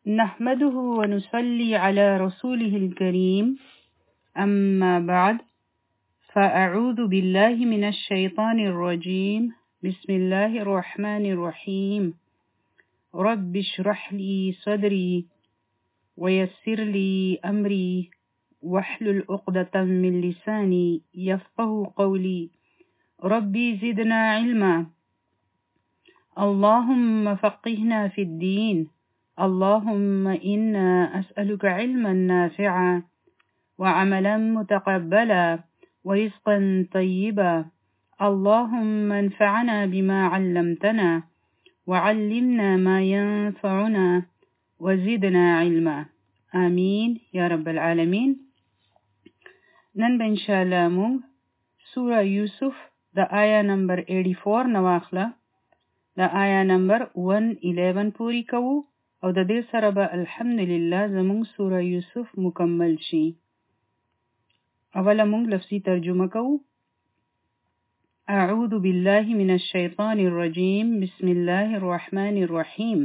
نحمده ونصلي على رسوله الكريم أما بعد فأعوذ بالله من الشيطان الرجيم بسم الله الرحمن الرحيم رب اشرح لي صدري ويسر لي أمري واحلل عقدة من لساني يفقه قولي ربي زدنا علما اللهم فقهنا في الدين اللهم إنا أسألك علما نافعا وعملا متقبلا ورزقا طيبا اللهم انفعنا بما علمتنا وعلمنا ما ينفعنا وزدنا علما آمين يا رب العالمين. نن إن شاء الله مونږ سورة يوسف د آية نمبر 84 نواخله د آية نمبر 111 پوری کوو او د دې سره به الحمدلله زموږ سوره یوسف مکمل شي. اوله موږ لفظي ترجمه کوو. اعوذ بالله من الشيطان الرجيم بسم الله الرحمن الرحيم.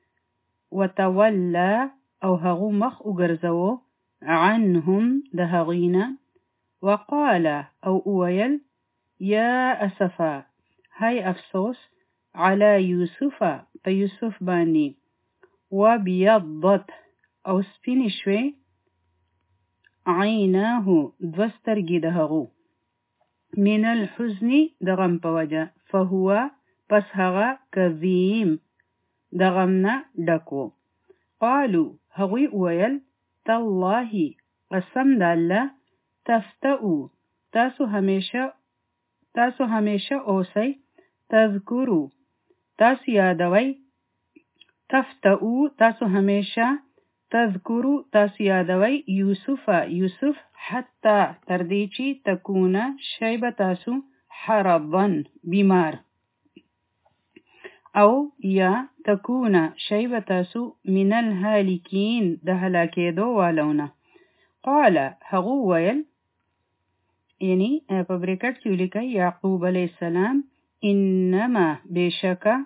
وتولى او هغو مخ وګرځوو عنهم د هغینا وقال او اویل یا اسفا هاي افسوس على يوسف په یوسف باندې وبيضت او سپین شوی عیناه دوسترګې د هغو من الحزن د غم په وجه فهو پس هغه کظیم د غمنا ډکو قالو هغوی ویل تالله قسم د الله تفتؤ تاسو همیشه اوسئ تذکرو تاسو یادوئ تفتؤ تاسو همیشه تذکرو تاسو یادوئ یوسف حتی تردی چی تکونه شیب تاسو حرضا بیمار او یا تکونه شیب تاسو من الهالکین د هلاکیدو والونه قال هغو ویل یعنی په بریکټ کې لیکي یعقوب علیه السلام انما بشکه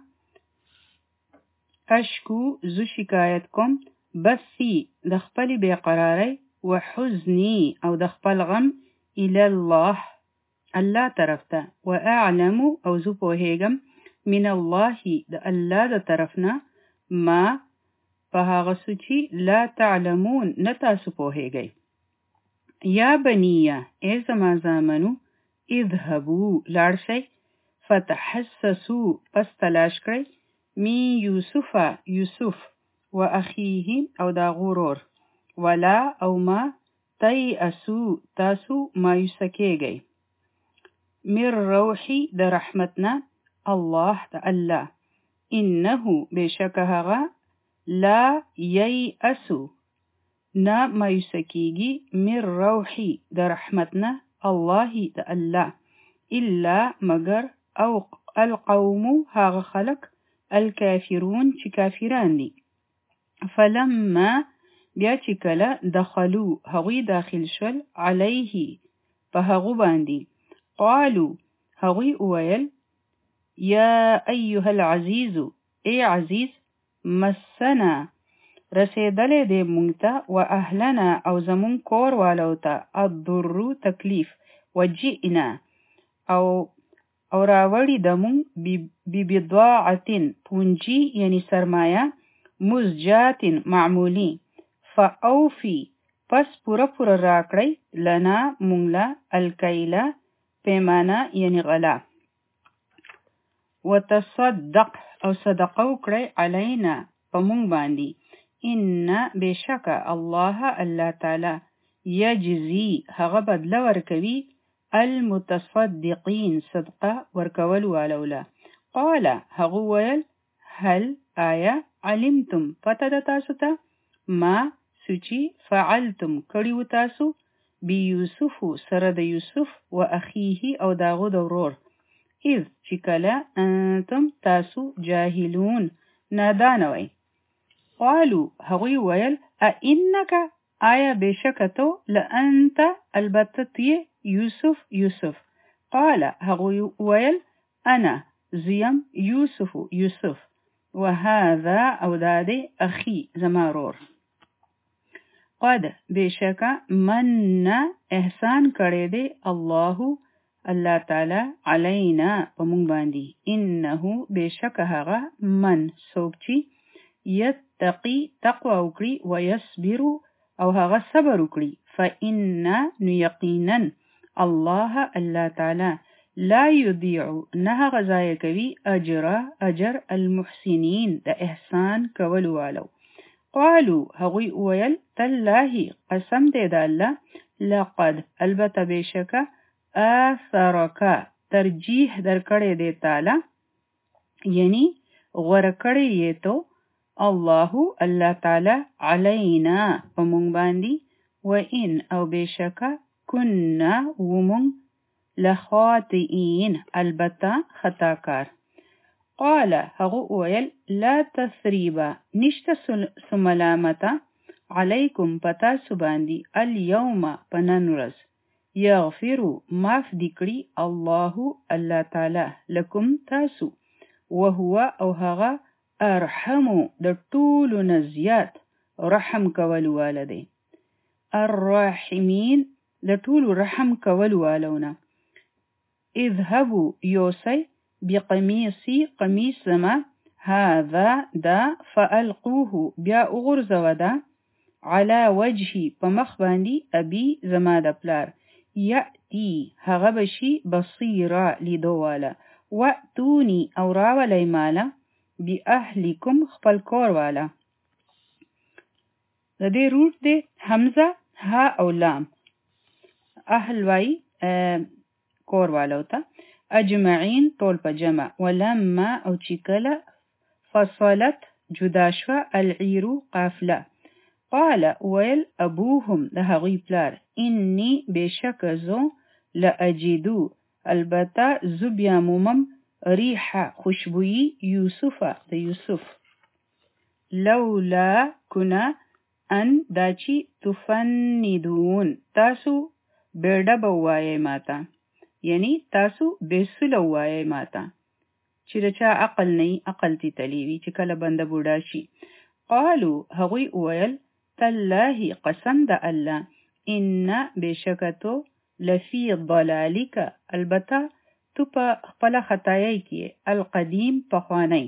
اشکو زو شکایت کوم بثی د خپل بیقراری و حزنی او د خپل غم الی الله طرف ته و اعلم او زو پوهیږم من الله د الله د طرفنا ما په هغه څه چې لا تعلمون نه تاسو پوهیږئ یا بنیه ای زما زامنو اذهبوا لاړ شئ فتحسسوا پس تلاش کړئ من یوسف و اخیه او دا غرور ولا او ما تیأسو تاسو مایوسه کیږئ من روحی د رحمتنا الله د الله انه بشک هغه لا ییأسو نا مایوسه کیږي من روحی د رحمتنا الله د الله الا مگر او القوم هغه خلق الكافرون چې کافران دي فلما بیا چې کله دخلو هغوی داخل شول علیه په هغو باندې قالو هغوی اویل یا ایها العزیز ای عزیز مسنا رسیدلی دی مونږ ته و اهلنا او زمون کور والو ته الضر تکلیف وجئنا او راوړی د مونږ ببضاعة پونجی یعنی سرمایه مزجات معمولی فاوفی پس پورا راکړی لنا مونږ له الکیلا پیمانه یعنی غلا وتصدق او صدقه وکړی علینا په مونږ باندې ان بشک الله تعالی یجزی هغه بدله ورکوي المتصدقین صدقه ورکول والولا قال هغو ویل هل آیا علمتم پته د تاسو ته ما سوچی فعلتم کړیو تاسو بیوسف سره د یوسف و اخیه او داغو د ورور اذ چې کله انتم تاسو جاهلون نادانوي قالو هغوی ویل اینک آیا بشکتو لانت البتتی یوسف قال هغوی ویل انا زیم یوسف وهذا او دادی اخی زما رور. قد بشکا من احسان کړی دی الله تعالی علینا پمون باندې انه بشک هغه من څوک چې یتقی تقوا وکړي ويصبر او هغه صبر وکړي فإن یقینا الله تعالی لا يضيع نه غزای کوي اجر المحسنین د احسان کولو والو. قالوا هغوی ویل تالله قسم دې د الله لقد البته بشکه آثرک ترجیح درکړی دی تعالی یعنی غوره کړی یې تو الله تعالی علینا پمون باندې وان او بشکه کنا ومون لخاطئین البته خطاکار. قال هغو ویل لا تثریب نشته سملامته علیکم پتا سباندی اليوم پنن ورځ یغفرو معاف دکړي الله تعالی لکم تاسو وهو او هغه ارحمو د ټولو نزیات رحم کول والده الراحمین د ټولو رحم کول والونه. اذهبوا یوسی بقمیصی قمیص زما هذا دا فألقوه بیا اغرزو دا على وجهی په مخ باندې ابي زما د پلار یأتی هغه بشي بصیرا لیدواله واتونی او راولی مالا باهلکم خپل کور والا. د دې روټ دی حمزه ها او لام اهل وای کور والو ته اجمعین طول په جمع ولما او چیکله فصلت جدا شوه العیرو قافله قال ویل ابوهم د هغوی پلار انی بشک زو لأجدو البته زو بیا مومم ریحه خوشبویی یوسفه د یوسف لولا کنا ان داچی تفندون تاسو بیرده بوایی ماتا یعنی تاسو بیسلو وایي ماته چې رچا عقل نه عقل تی تلیوي چې کله بنده بوډا شي. قالو هغوی ویل تالله قسم د الله ان بشکتو لفی ضلالک البته تو په خپل خطایي کې القدیم پخوانی.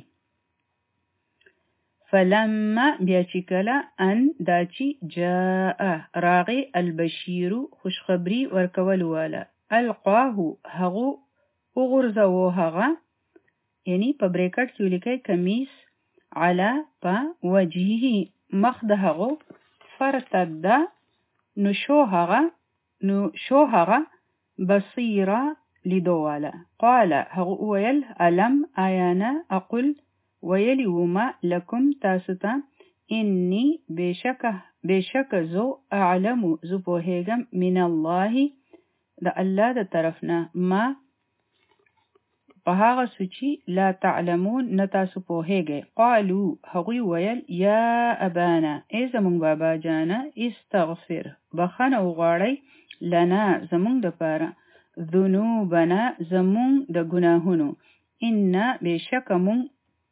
فلما بیا چې کله ان داچی جاء راغی البشیر خوشخبری ورکول والا القاه هغو اغرزو هغه یعنی په بریکټ کې لیکي کمیس علا په وجهه مخ د هغو فرتد نو شو هغه بصیره لیدواله. قال هغو ویل علم آیانا اقل ویلی وما لکم تاسوتا انی بشک زو اعلمو زو پوهیگم من الله د الله د طرفنا ما په هغه سوچی لا تعلمون نتاسو پوهیږئ. قالو هغوی ویل یا ابانا ای زمونږ بابا جانا استغفر بخنه وغواړئ لنا زمونږ د پاره ذنوبنا زمونږ د ګناهونو انا بشک مونږ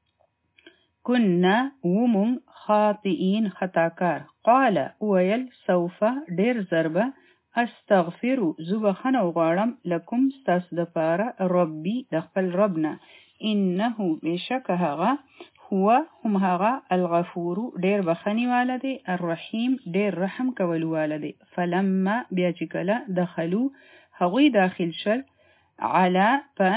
کنا ومونږ خاطئین خطاکار. قال ویل سوف ډیر ضربه استغفرو زو بخنه وغواړم لکم ستاسو د پاره ربی د خپل ربنا انه بشک هغه هو هم هغه الغفور ډیر بخنی والده الرحیم ډیر رحم کول والده. فلما بیا چې کله دخلو هغوی داخل شل علا په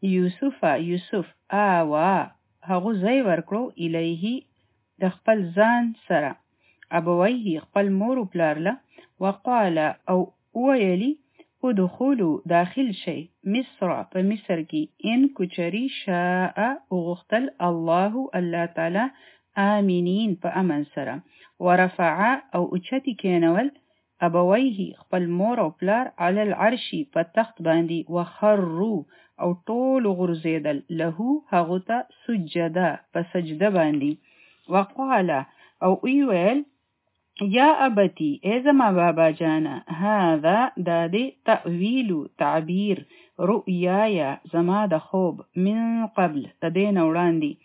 یوسف آوا هغو ځای ورکړو الیه د خپل ځان سره ابویه خپل مور و پلار له وقال او ویلی ادخلو داخل شي مصر په مصر کې ان کچری شاء غختل الله تعالی آمینین په امن سره ورفع او اوچتی کینول ابویه خپل مور او پلار علی العرش په تخت باندې وخروا او ټول غرزیدل له هغه ته سجدا په سجده باندې. وقال او ویل یا ابتی ای زما بابا جانا هذا دادی تأویل تعبیر رؤیایا زما د خوب من قبل تدین وړاندې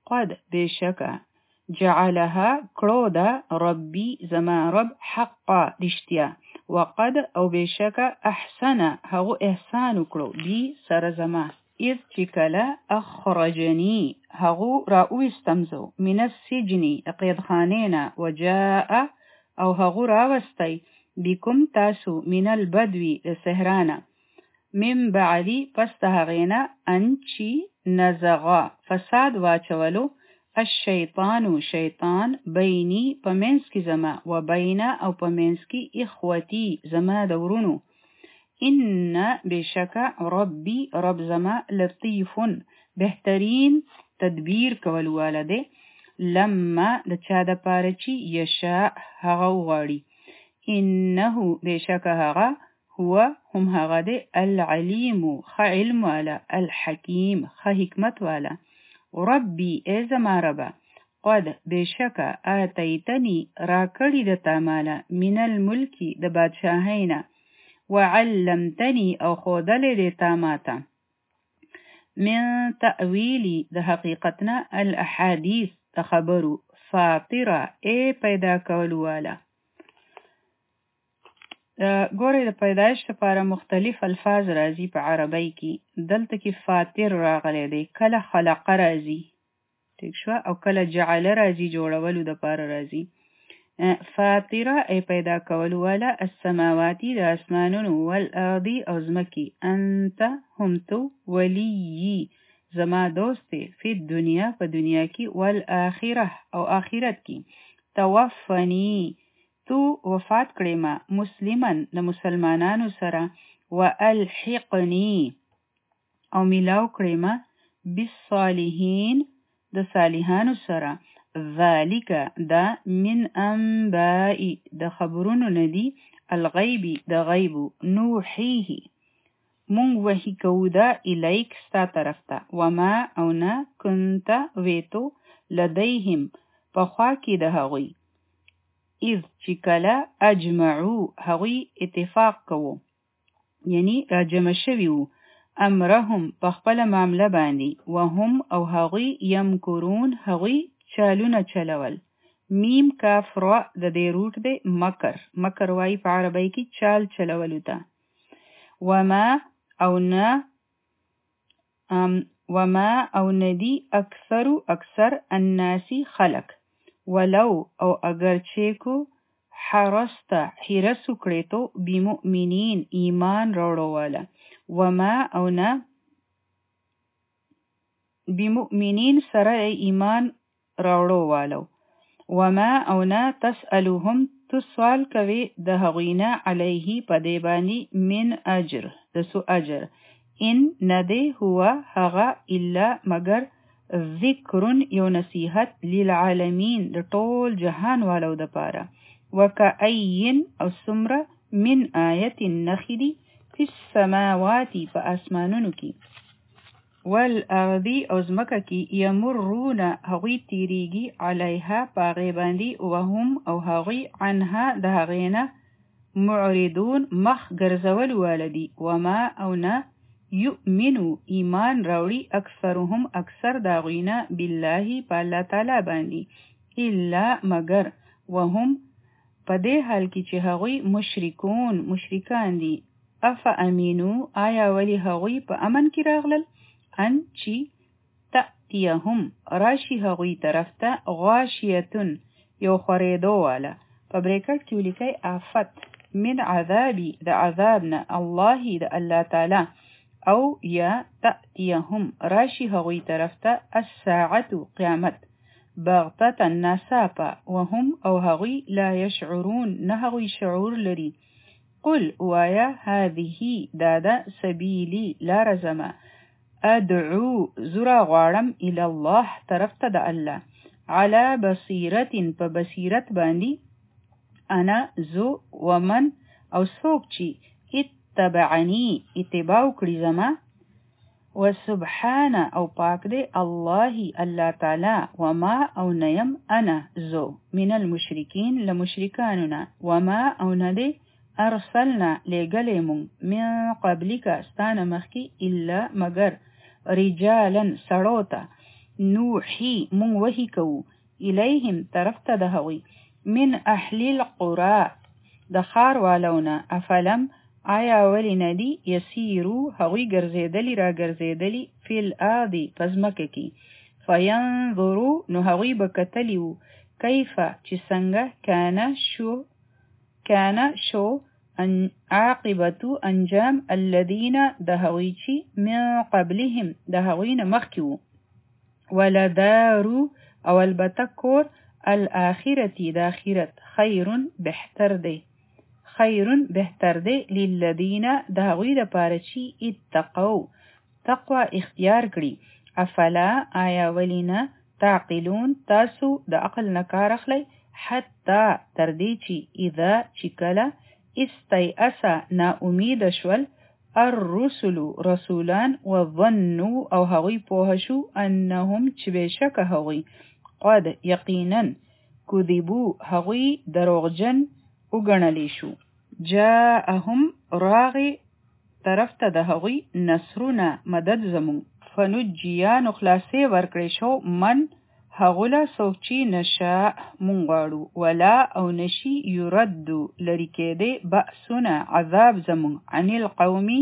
قد بشکا جعلها کړو دا ربي زما رب حقا رښتیا وقد او بشکا احسن هغه احسان وکړو بي سره زما اذ چې کله اخرجني هغه راوستمزو من السجن قیدخانینا وجاء او هغه راوستی بكم تاسو من البدوی صحرانا من بعدی پس هغینا انچی نزغا فساد واچولو الشیطان شیطان بینی پمنس کی زما و بین او پمنس کی اخوتی زما دورونو ان بشکا ربی رب زما لطیف بهترین تدبیر کول والده لما د چا د پاره چی یشاء هغه غواړي انه بشکا هغه هو هم هغه د العلیم خ علم والا الحکیم خ حکمت والا ربی ای زما ربا قد بشکا آتیتنی را کړی د تاماله من الملکی د بادشاهینا وعلمتنی او خودل د تاماته من تأویلی د حقیقتنا الاحادیث خبرو فاطره ای پیدا کولو والا ګوره د پیدایش لپاره مختلف الفاظ راځي په عربی کې دلته کې فاطر راغلی دی کله خلق راځي ٹھیک شو او کله جعل راځي جوړولو د لپاره راځي فاطره ای پیدا کولو والا السماواتی د اسمانونو والارضی او زمکی انت هم تو ولی زما دوست فی الدنیا په دنیا کې والآخره او آخرت کې توفنی تو وفات کړی ما مسلمان د مسلمانانو سره والحقنی او ملاو کړی ما بالصالحین د صالحانو سره ذالک دا من انباء د خبرونو ندی الغیب د غیب نوحیه مونږ وحی کوو دا الیک ستا طرف ته وما او نه کنت ویتو لدیهم په خوا کې د هغوی اذ چې کله اجمعو هغوی اتفاق کوو یعنی راجمع شوي وو امرهم په خپله معامله باندې وهم او هغوی یمکرون هغوی چالونه چلول میم کاف را د دې روټ دی مکر وایي په عربی کې چال چلولو ته وما او ندی اکثر الناسی خلق ولو او اگر چیکو حرست حرسو کړیتو بمؤمنین ایمان راوړو والا وما او نه بمؤمنین سره ایمان راوړو والو وما او نه تسألوهم تسوال کوي د هغوینا علیه په دی باندې من اجر د سو اجر ان ندی هو هغه الا مگر ذکرن یو نصیحت للعالمین د ټول جهان والو د پاره وکأین او سمره من آیت نخدی فی السماوات په اسمانونو کې والارضی او زمکه کې یمرون هغوی تیریږي علیها پاغی باندې وهم او هغوی عنها د هغینا معرضون مخ ګرځول والدی وما او نه یؤمنو ایمان راوړي اکثرهم اکثر داغوینا بالله په الله تعالی باندې الا مگر وهم په دې حال کې چې هغوی مشرکان دي افامینو آیا ولی هغوی په امن کې راغلل ان چی تأتیهم راشی هغوی طرف ته غاشیتون یو خوریدو والا په بریکټ کې ولیکي آفت من عذابی د عذابنا الله د الله تعالی او یا تأتیهم راشی هغوی طرف ته الساعت قیامت بغتة ناساپا وهم او هغوی لا یشعرون نه هغوی شعور لري قل وایا هذه دادا سبیلی لار زما ادعو زرا غواړم الى الله طرف ته د الله على بصیرت په بصیرت باندې انا زو ومن او څوک چې اتبعنی اتباع کړي زما وسبحان او پاک دی الله تعالی وما او نیم انا زو من المشرکین لمشرکاننا وما او ندی ارسلنا لګلېمون من قبلک ستانه مخکي الا مگر رجالا سړوتا نوحي مون وحي کوو الیهم طرف ته د هغوی من اهل القرى د خار والونا افلم آیا ولی ندی یسیرو هغوی ګرځیدلی را ګرځیدلی فی الارض پزمکه کی فینظرو نو هغوی بکتلیو کیفه چې څنګه کانا شو عاقبتو انجام الذین د هغوی چې من قبلهم د هغوی نه مخکیو ولدارو او البته کور الاخرتی د آخرت خیرون بهتر دی للذین د هغوی د پاره چې اتقو تقوا اختیار کړي افلا آیا ولینا تعقلون تاسو د عقل نه کار اخلئ حتی تر دې چې اذا چې کله استیأس نا امید شول الرسل رسولان وظنوا او هغوی پوه شو انهم چې بشک هغوی قد یقینا کذبو هغوی دروغجن وګڼلی شو جاءهم راغی طرف ته د هغوی نصرنا مدد زمون فنجیا نو خلاصې ورکړی شو من هغولا سوچی نشا مونغاړو ولا او نشی یردو لری کېده بأسنا عذاب زمون عن القومی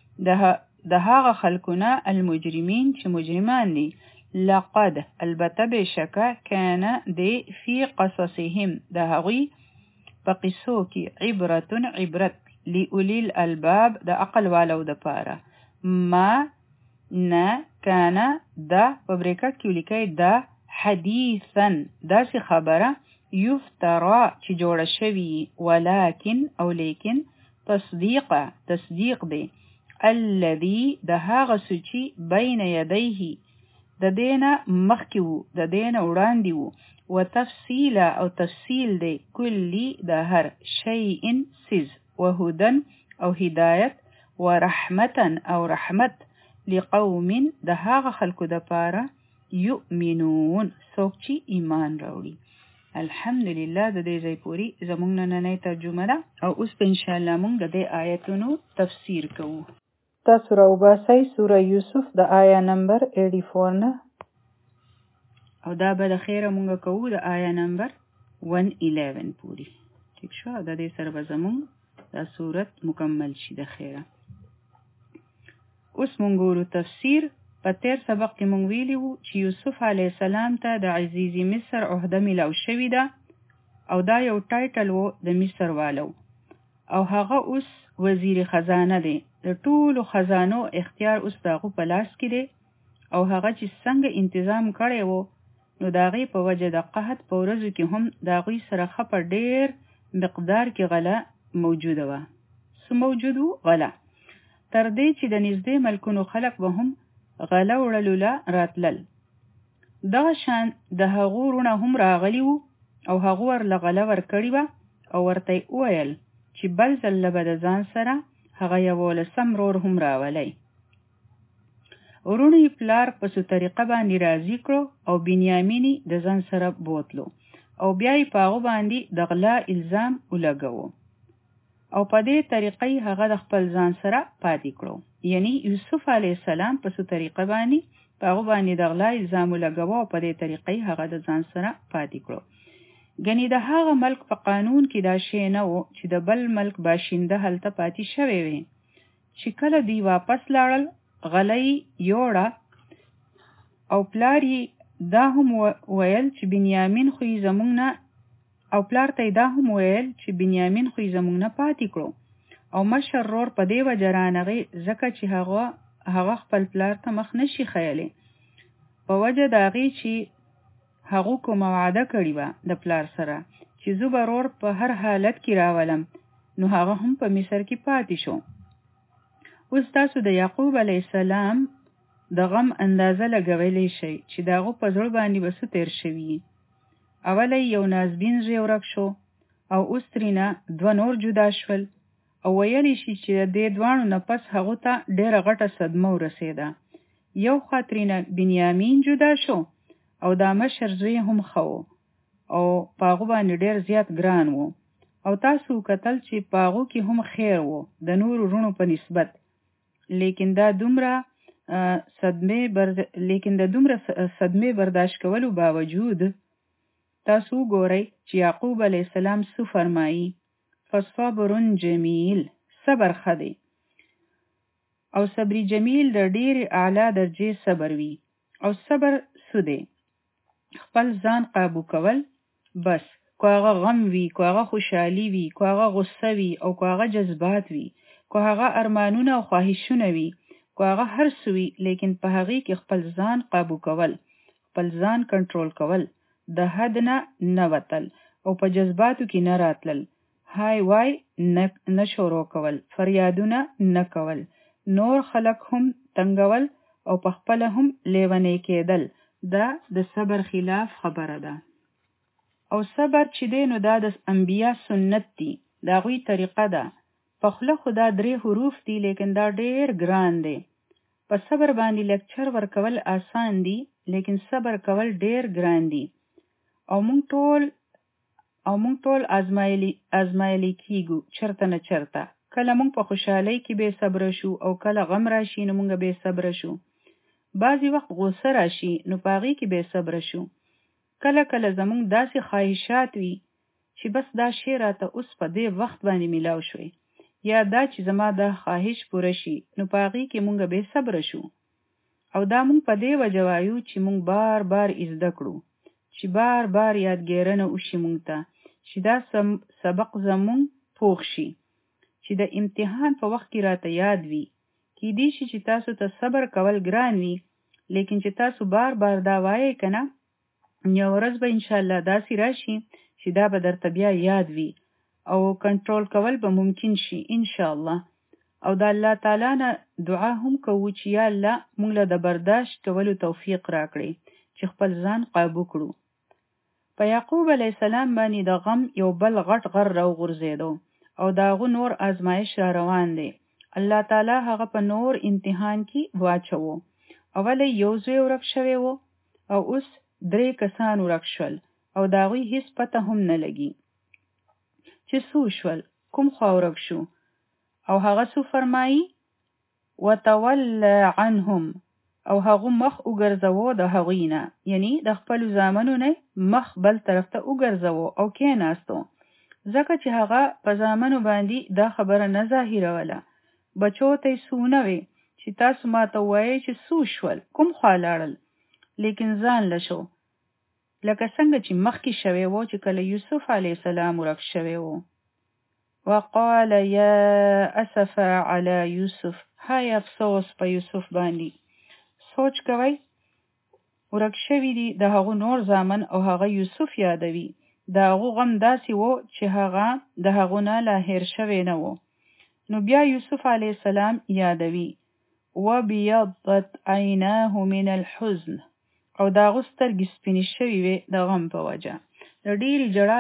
د هغه خلکونه المجرمین چې مجرمان دي لقد البته بشکا کان دی فی قصصهم د هغوی په قصو کې عبرت لأولی الالباب د عقل والو د پاره ما نه کان دا پبریکټ کې لیکي دا حدیثا داسې خبره یفترا چې جوړه شوی ولکن او لیکن تصدیق دی الذي د هغه سوچي بین یدیه د دینه مخکې وو د دینه وړاندې وو وتفصیل او تفصیل دی کلی د هر شیء سز وهدن او هدایت ورحمتا او رحمت لقوم د هغه خلکو د پاره یؤمنون څوک چې ایمان راوړي الحمدلله د دې ځای پوری زمونږ نننۍ ترجمه ده او اوس په ان شاء الله مونږ د دې آیتونو تفسیر کوو تاسو راوباسئ سوره یوسف د آیا نمبر 84 نه او دا به د خیره مونږ کوو د آیا نمبر 111 پوری ٹھیک شو د دې سره به زمونږ دا سورت مکمل شي د خیره اوس مونږ ګورو تفسیر په تیر سبق کې مونږ ویلي وو چې یوسف علیه السلام ته د عزیزي مصر عهده ملو شوې ده او دا یو ټایټل وو د مصر والو او هغه اوس وزیر خزانه دی د ټولو خزانو اختیار اوس د هغه په لاس کې دی او هغه چې څنګه انتظام کړی وو نو د هغې په وجه د قحط په ورځو کې هم د هغوی سره ښه په ډېر مقدار کې غله موجوده وه څه موجود وو غله تر دې چې د نږدې ملکونو خلک به هم غله وړلو له راتلل دغه شان د هغو وروڼه هم راغلي وو او هغو ورله غله ورکړې وه او ورته یې وویل چې بل ځل به د ځان سره هغه 11 رور هم راولی وروڼو یې پلار په څو طریقه باندې راضي کړو او بنیامین د ځان سره بوتلو او بیا یې په هغو باندې د غلا الزام ولګوو او په دې طریقې هغه د خپل ځان سره پاتې کړو یعنی یوسف علیه السلام په څو طریقه باندې په هغه باندې د غلا الزام ولګوو او په دې طریقې هغه د ځان سره پاتې کړو ګنې د هغه ملک په قانون کې دا شی نه و چې د بل ملک باشنده هلته پاتې شوی وي چې کله دی واپس لاړل غلی یوړه او پلار یې دا هم ویل چې بنیامین خو یې زمونږ نه او پلار ته دا هم ویل چې بنیامین خو یې زمونږ نه پاتې کړو او مشر رور په دې وجه رانغې ځکه چې هغه خپل پلار ته مخ نشي خیلی په وجه د هغې چې هغو کومه وعده کړې وه د پلار سره چې زه به رور په هر حالت کې راولم نو هغه هم په مصر کې پاتې شو اوس تاسو د یعقوب علیه السلام د غم اندازه لګولی شئ چې د هغو په زړه باندې به څه تیر شوي اولی یو نازبین زوی ورک شو او اوس ترېنه 2 نور جدا شول او ویلی شي چې د دې دواړو نه پس هغو ته ډېره غټه صدمه ورسېده یو خوا ترېنه بنیامین جدا شو او دا مشر زوی هم ښه و او په هغو باندې ډېر زیات ګران و او تاسو کتل چې په هغو کې هم خیر و د نورو وروڼو په نسبت لیکن دا دومره لیکن د دومره صدمې برداشت کولو باوجود تاسو ګورئ چې یعقوب علیه السلام څه فرمایي فصبر جمیل صبر ښه دی او صبر جمیل د ډېرې اعلی درجې صبر وي او صبر څه دی خپل ځان قابو کول بس کو هغه غم وي کو هغه خوشحالي وي کو هغه غصه وي او کو هغه جذبات وي کو هغه ارمانونه او خواهشونه وي کو هغه هر څه وي لیکن په هغې کې خپل ځان قابو کول خپل ځان کنټرول کول د حد نه وتل او په جذباتو کې نه راتلل هاي وای نه شروع کول فریادونه نه کول نور خلق هم تنګول او په خپله هم لیونی کېدل دا د صبر خلاف خبره ده او صبر چې دی نو دا د انبیا سنت دي د هغوی طریقه ده په خوله خو دا 3 حروف دي لیکن دا ډېر ګران دی په صبر باندې لیکچر ورکول آسان دي لیکن صبر کول ډېر ګران دي او مونږ ټول ازمایلی کیږو چرته نه چرته کله مونږ په خوشحالۍ کې بې صبره شو او کله غم راشي نو مونږ بې صبره شو بعضی وخت غوسه راشي نو په هغې کې بې صبره شو کله زمونږ داسې خواهشات وي چې بس دا شی راته اوس په دې وخت باندې میلاو شوی یا دا چې زما دا خواهش پوره شي نو په هغې کې مونږ بې صبره شو او دا مونږ په دې وجه وایو چې مونږ بار زده کړو چې بار یادګیرنه وشي مونږ ته چې دا سبق زمونږ پوخ شي چې د امتحان په وخت کې راته یاد وي کیدای شي چې تاسو ته صبر کول ګران وي لیکن چې تاسو بار دا وایئ که نه یو ورځ به انشاءالله داسې راشي چې دا به درته بیا یاد وي او کنټرول کول به ممکن شي انشاءالله او د الله تعالی نه دعا هم کوو چې یا الله موږ له د برداشت کولو توفیق راکړي چې خپل ځان قابو کړو په یعقوب علیه السلام باندې د غم یو بل غټ غر راوغورځېدو او د هغه نور آزمایش را روان دی الله تعالی هغه په نور امتحان کې واچوو اولی یو زوی ورک شوی و او اوس 3 کسان ورک شول او د هغوی هیڅ پته هم نه لګي چې څو شول کوم خوا ورک شو او هغه څه فرمایي وتولى عنهم او هغه مخ وګرځوو د هغوی نه یعنی د خپلو زامنو نه مخ بل طرف ته وګرځوو او کېناستو ځکه چې هغه په زامنو باندې دا خبره نه ظاهروله بچو ته یې څه ونه وی چې تاسو ماته ووایئ چې څو شول کوم خوا لاړل لیکن ځان له شو لکه څنګه چې مخکې شوی و چې کله یوسف علیه السلام ورک شوی و وقال یا اسف علی یوسف های افسوس په یوسف باندې سوچ کوئ ورک شوي دي د هغو نور زامن او هغه یوسف یادوي د هغو غم داسې و چې هغه د هغو نه لا هیر شوی نه و نو بیا یوسف علیه السلام یادوي وبیضت عیناه من الحزن او د هغو سترګې سپینې شوي وې د غم په وجه د ډېرې جړا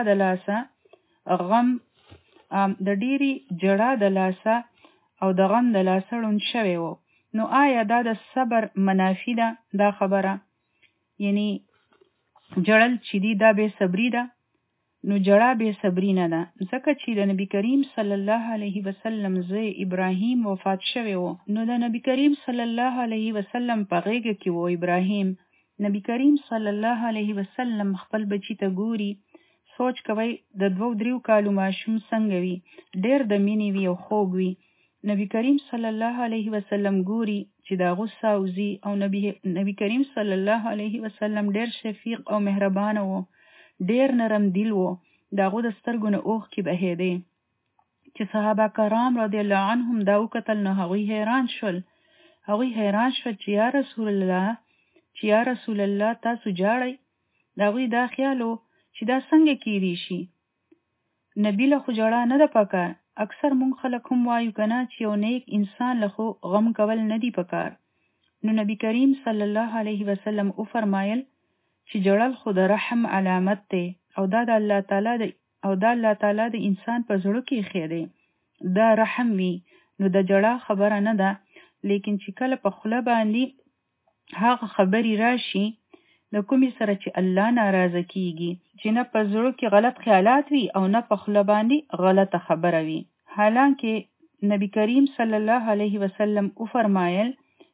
د لاسه او د غم د لاسه ړوند شوی و نو آیا دا د صبر منافی ده دا خبره یعنی جړل چې دی دا بے صبری ده نو جړه بے صبری نه ده ځکه چې د نبی کریم صلی الله علیه وسلم زوی ابراهیم وفات شوی و نو د نبی کریم صلی الله علیه وسلم په غېږه کې و ابراهیم نبی کریم صلی الله علیه وسلم خپل بچی ته ګوري سوچ کوي د 2-3 کالو ماشوم څنګه وي ډېر د مینې وي او خوږ وي نبی کریم صلی الله علیه وسلم ګوري چې دا غصه اوزي او نبی کریم صلی الله علیه وسلم ډېر شفیق او مهربان و ډېر نرم دل و داغه د سترګو نه اوښکې بهېدې چې صحابه کرام رضی الله عنهم دا وکتل نو هغوی حیران شول چې یا رسول الله تاسو جاړئ داغوی دا خیالو چې دا څنګه کیدی شي نبی له خو جړه نه ده پکار اکثر مونږ خلک هم وایو کنه چې یو نیک انسان له خو غم کول نه دی پکار نو نبی کریم صلی الله علیه وسلم او فرمایل چې جړل خو د رحم علامت دی او دا د الله تعالی د انسان په زړه کې ایښی دی دا رحم وي نو د جړه خبره نه ده لیکن چې کله په خوله باندې هغه خبرې راشي د کومې سره چې الله ناراضه کیږي چې نه په زړه کې غلط خیالات وي او نه په خوله باندې غلطه خبره وي حالانکه نبی کریم صلی الله علیه وسلم او فرمایل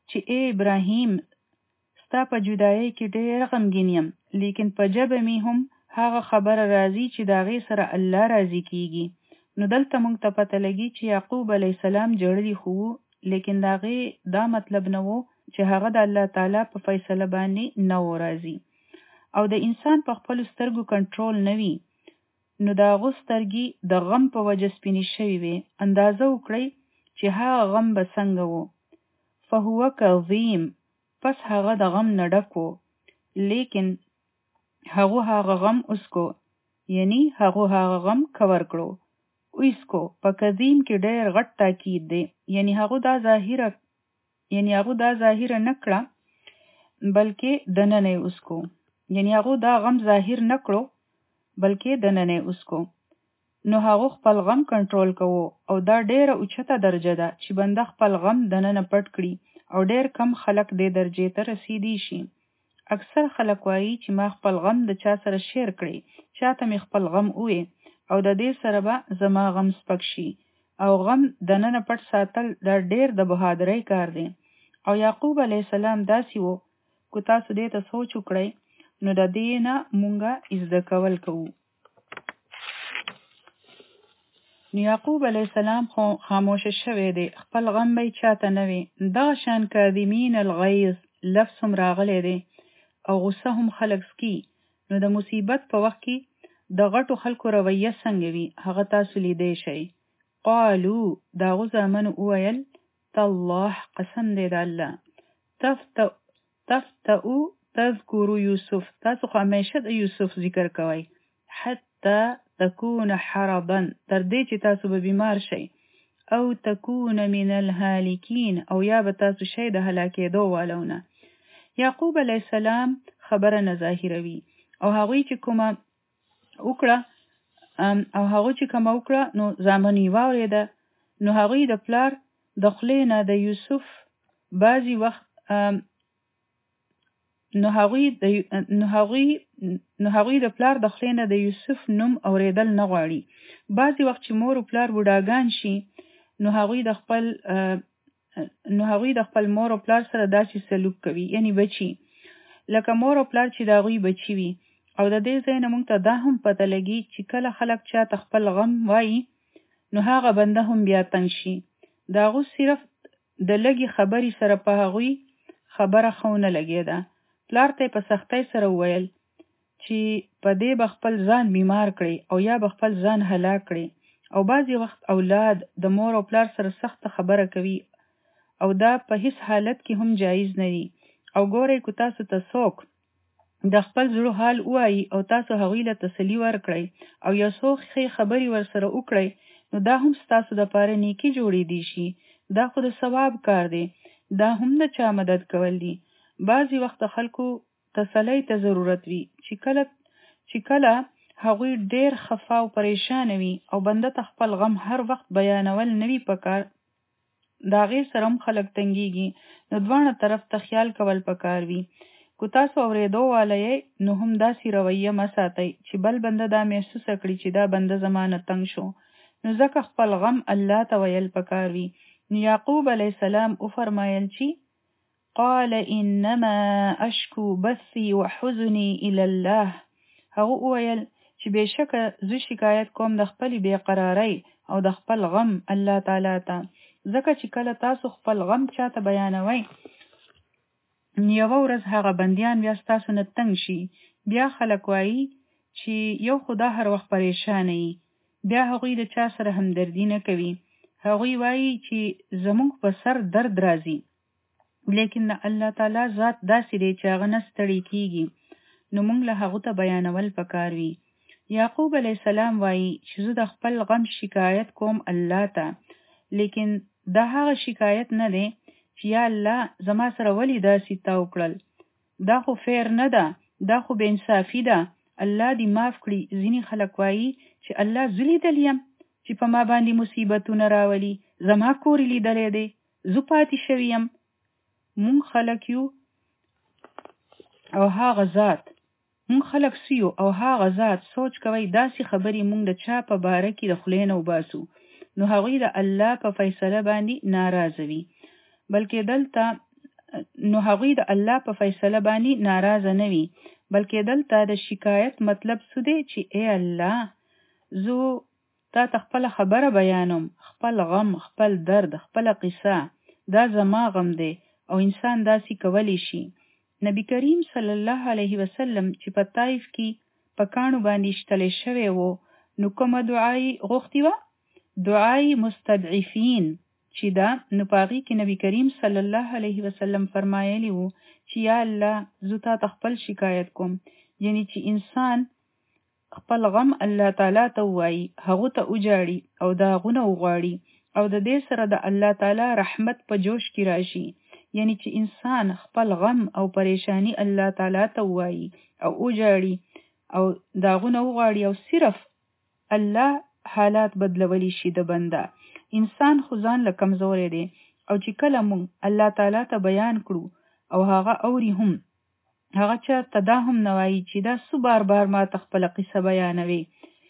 چې ای ابراهیم ستا په جدایۍ کې ډېر غمګین یم، لیکن په ژبه مې هم هغه خبره راځي چې د هغې سره الله راضي کیږي. نو دلته موږ ته پته لګي چې یعقوب علیه السلام ژړلي خو لیکن د هغې دا مطلب نه و چې هغه د الله تعالی په فیصله باندې نه و راضي. او د انسان په خپلو سترګو کنټرول نه وي، نو د هغو سترګې د غم په وجه سپینې شوې وې. اندازه وکړئ چې هغه غم به څنګه و. فهو کظیم، پس هغه د غم نه ډک و، لیکن هغه غم اسکو، یعنی هغه غم کور کړو. اویسکو په کظیم کې ډېر غټ تاکید دی، یعنی هغه دا ظاهره نه کړه بلکې دننه اسکو، یعنی هغه دا غم ظاهر نه کړو بلکې دننه اسکو. نو هغه خپل غم کنټرول کوو، او دا ډېره اوچته درجه ده چې بنده خپل غم دننه پټ کړي، او ډېر کم خلک دې درجې ته رسیدي شي. اکثر خلک وایي چې ما خپل غم د چا سره شیر کړي، چاته مې خپل غم وې، او د دې سره به زما غم سپک شي. او غم دننه پټ ساتل دا ډېر د بهادرۍ کار دی. او یعقوب علیه السلام داسې و، کو تاسو دې ته سوچ وکړئ نو د دې نه مونږه زده کول کوو. نو یعقوب علیه السلام خاموشه شوی دی، خپل غم به چاته نه وي. دغه شان کاظمین الغیظ لفظ هم راغلی دی، او غصه هم خلک سکي. نو د مصیبت په وخت کې د غټو خلکو رویه څنګه وي هغه تاسو لیدی شئ. قالو، د هغو زامنو وویل، تالله، قسم دی د الله، تفتؤ تذکرو یوسف، تاسو خو همیشه د یوسف ذکر کوئ، حتی تکون حرضا، تر دې چې تاسو به بیمار شئ، او تکون من الهالکین، او یا به تاسو شئ د هلاکېدو والونه. یعقوب علیه السلام خبره نه ظاهروي، او هغوی چې کومه وکړه نو زامن یې واورېده. نو هغوی د پلار د خولې نه د یوسف بعضی وخت نو هغوی د پلار د خولې نه د یوسف نوم اورېدل نه غواړي. بعضی وخت چې مور او پلار بوډاګان شي، نو هغوی د خپل مور او پلار سره داسې سلوک کوي، یعنی بچي، لکه مور او پلار چې د هغوی بچي وي. او د دې ځای نه موږ ته دا هم پته لګي چې کله خلک چاته خپل غم وایي، نو هغه بنده هم بیا تنګ شي. د هغو صرف د لږې خبرې سره په هغوی خبره خونه لګېده. پلار ته په سختۍ سره وویل چې په دې به خپل ځان بیمار کړي، او یا به خپل ځان هلاک کړي. او بعضی وخت اولاد د مور او پلار سره سخت خبره کوي، او دا په هیڅ حالت کې هم جایز نه دي. او ګورئ، کو تاسو ته څوک د خپل زړه حال وایي او تاسو هغوی له تسلي ورکړئ او یو څو ښې خبرې ورسره وکړئ، نو دا هم ستاسو دپاره نیکي جوړېدی شي. دا خو د ثواب کار دی، دا هم د چا مدد کول دي. بعضی وخت خلکو تسلی ته ضرورت وي چې کله هغوی ډېر خفه او پریشان وي، او بنده ته خپل غم هر وخت بیانول نه وي پکار، د هغې سره هم خلک تنګېږي. نو دواړه طرف ته خیال کول پکار وي. کو تاسو اورېدو والا یې، نو هم داسې رویه مه ساتئ چې بل بنده دا محسوسه کړي چې دا بنده زما نه تنګ شو. نو ځکه خپل غم الله ته ویل پکار وي. نو یعقوب علیه السلام وفرمایل چې قال انما اشکو بثي وحزني الى الله، هغه وویل چې بېشکه زه شکایت کوم د خپلې بېقرارۍ او د خپل غم الله تعالی ته. ځکه چې کله تاسو خپل غم چاته بیانوئ، یوه ورځ هغه بندیان بیا ستاسو نه تنګ شي. بیا خلک وایي چې یو خدا هر وخت پریشانه وي، بیا هغوی د چا سره همدردي نه کوي. هغوی وایي چې زموږ په سر درد راځي، لیکن الله تعالی ذات داسې دی چې هغه نه ستړی کیږي. نو موږ له هغو ته بیانول پکار وي. یعقوب علیه السلام وایي چې زه د خپل غم شکایت کوم الله ته، لیکن دا هغه شکایت نه دی چې یا الله زما سره ولې داسې تا وکړل، دا خو فیر نه ده، دا خو بې انصافي ده، الله دې معاف کړي. ځینې خلک وایي چې الله زه لیدلی یم چې په ما باندې مصیبتونه راولي، زما کور لیدلی دی، زه پاتې شوی یم. مونږ خلک یو او هغه ذات، مونږ خلک سیو او هغه ذات سوچ کوي داسې خبرې مونږ د چا په باره کې د خولې نه وباسو، نو هغوی د الله په فیصله باندې ناراضه وي. بلکې دلته نو هغوی د الله په فیصله باندې ناراضه نه وي، بلکې دلته د شکایت مطلب څه دی چې ای الله زه تا ته خپله خبره بیانوم، خپل غم، خپل درد، خپله قصه، دا زما غم دی او انسان داسې کولی شي. نبی کریم صلی الله علیه وسلم چې په طایف کې په کاڼو باندې شتلی شوی وو، نو کومه دعای غوښتې وه؟ دعای مستضعفین چې دا، نو په هغې کې نبی کریم صلی الله علیه وسلم فرمایلی وو چې یا الله زه تا ته خپل شکایت کوم، یعنی چې انسان خپل غم الله تعالی ته ووایي، هغو ته وجاړي او د هغونه وغواړي، او د دې سره د الله تعالی رحمت په جوش کې راشي. یعنی چې انسان خپل غم او پریشانی الله تعالی ته ووایي او وجاړي او د هغونه وغواړي، او صرف الله حالات بدلولی شي د بنده. انسان خو ځان له کمزوری دی، او چې کله مونږ الله تعالی ته بیان کړو او هغه اوري هم، هغه چاته دا هم نه وایي چې دا څه بار بار ما ته خپله قصه بیانوي،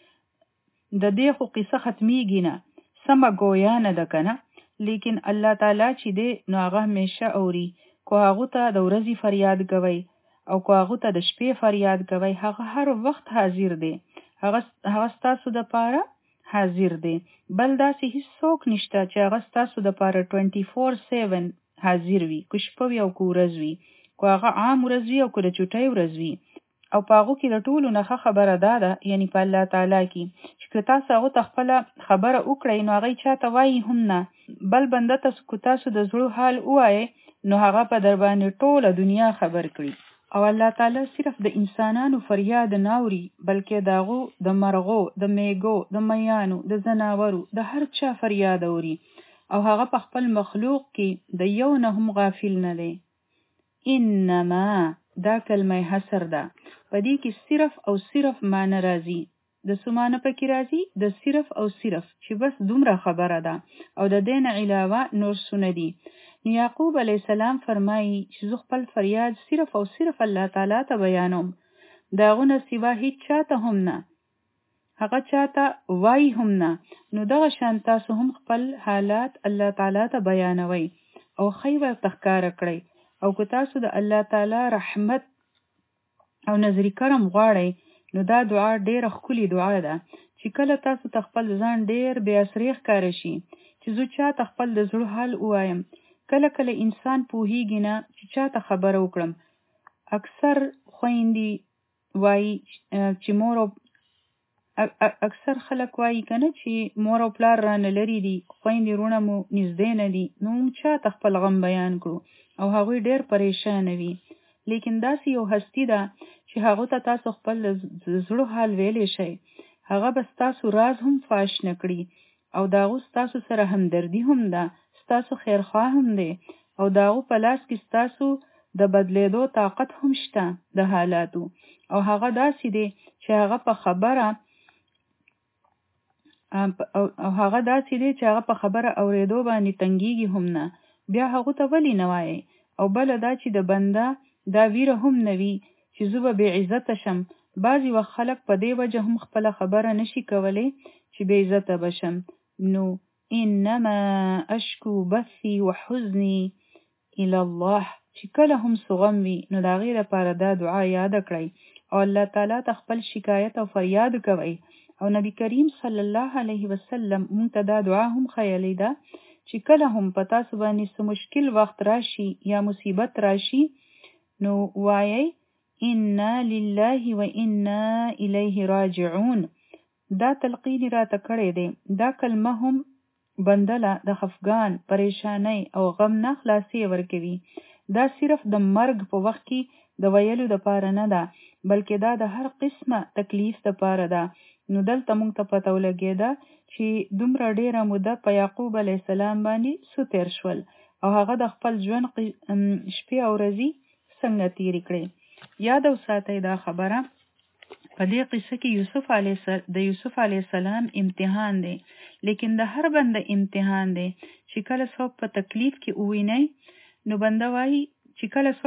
د دې خو قصه ختمیږي نه، سمه ګویا نه ده که نه. لیکن الله تعالی چې دی نو هغه همیشه اوري. کو هغو ته د ورځې فریاد کوئ او کو هغو ته د شپې فریاد کوئ، هغه هر وخت حاضر دی، هغه ستاسو دپاره حاضر دی. بل داسې هیڅوک نشته چې هغه ستاسو دپاره 24/7 حاضر وي، که شپه وي او که ورځ وي، که هغه عام ورځ وي او که د چوټۍ ورځ وي. او په هغو کې د ټولو نه ښه خبره دا ده، یعنی په الله تعالی کې، چې که تاسو هغو ته خپله خبره وکړئ نو هغوی چاته وایي هم نه، بل بنده ته که تاسو د زړه حال ووایئ نو هغه په در باندې ټوله دنیا خبر کړي. او الله تعالی صرف د انسانانو فریاد نه اوري، بلکې د هغو د مرغو، د میږو، د میانو، د ځناورو، د هر چا فریاد اوري، او هغه په خپل مخلوق کې د یو نه هم غافل نه دی. انما دا کلمه حصر ده، په دې کې صرف او صرف معنی راځي. د څه معنی پکې راځي؟ د صرف او صرف، چې بس دومره خبره ده او د دې نه علاوه نور څه نه دي. نو یعقوب علیه السلام فرمایي چې زه خپل فریاد صرف او صرف الله تعالی ته بیانوم، د هغو نه سوا هیڅ چاته هم نه، هغه چاته وایي هم نه. نو دغه شان تاسو هم خپل حالات الله تعالی ته بیانوئ او ښی ورته ښکاره کړئ. او که تاسو د الله تعالی رحمت او نظر کرم غواړئ، نو دا دعا ډیره ښکلې دعا ده، چې کله تاسو ته خپل ځان ډیر بې اثرې ښکاره شي چې زه چاته خپل د زړه حال ووایم. کله کله انسان پوهیږي نه چې چاته خبره وکړم. اکثر خویندې وایي چې اکثر خلک وایي که نه چې مور او پلار رانه لرې دي، خویندې وروڼه مو نږدې نه دي، نو موږ چاته خپل غم بیان کړو او هغوی ډیر پریشانه وي. لیکن داسې یو هستی ده چې هغو ته تاسو خپل زړه حال ویلی شئ، هغه به ستاسو راز هم فاش نه کړي، او د هغو ستاسو سره همدردي هم ده، ستاسو خیرخواه هم دی، او د هغو په لاس کې ستاسو د بدلیدو طاقت هم شته د حالاتو. او هغه داسې دی چې هغه په خبره اورېدو باندې تنګیږي هم نه، بیا هغو ته ولې نه وایي. او بله دا چې د بنده دا ویره هم نه وي چې زه به بې عزته شم. بعضې وخت خلک په دې وجه هم خپله خبره نشي کولی چې بې عزته بشم. نو انما اشکو بثي وحزني الى الله، چې کله هم سغم وي نو د هغې لپاره دا دعا یاد کړئ او الله تعالی ته خپل شکایت او فریاد کوئ. او نبی کریم صلی الله علیه وسلم مونږ ته دا دعا هم ښیلی ده چې کله هم په تاسو باندې څه مشکل وخت راشي یا مصیبت راشي، نو وایئ انا لله و انا الیه راجعون. دا تلقین راته کړی دی. دا کلمه هم بندله د خفګان، پریشانۍ او غم نه خلاصي ورکوي. دا صرف د مرګ په وخت کې د ویلو دپاره نه ده، بلکې دا د هر قسمه تکلیف دپاره ده. نو دلته موږ ته پته ولګېده چې دومره ډیره موده په یعقوب علیه السلام باندې څه تیر شول، او هغه د خپل ژوند شپې او ورځې څنګه تیرې کړې. یاد وساتئ دا خبره، په دې قصه کې د یوسف علیه السلام امتحان دی، لیکن د هر بنده امتحان دی. چې کله څوک په تکلیف کې وویني نو بنده وایي چې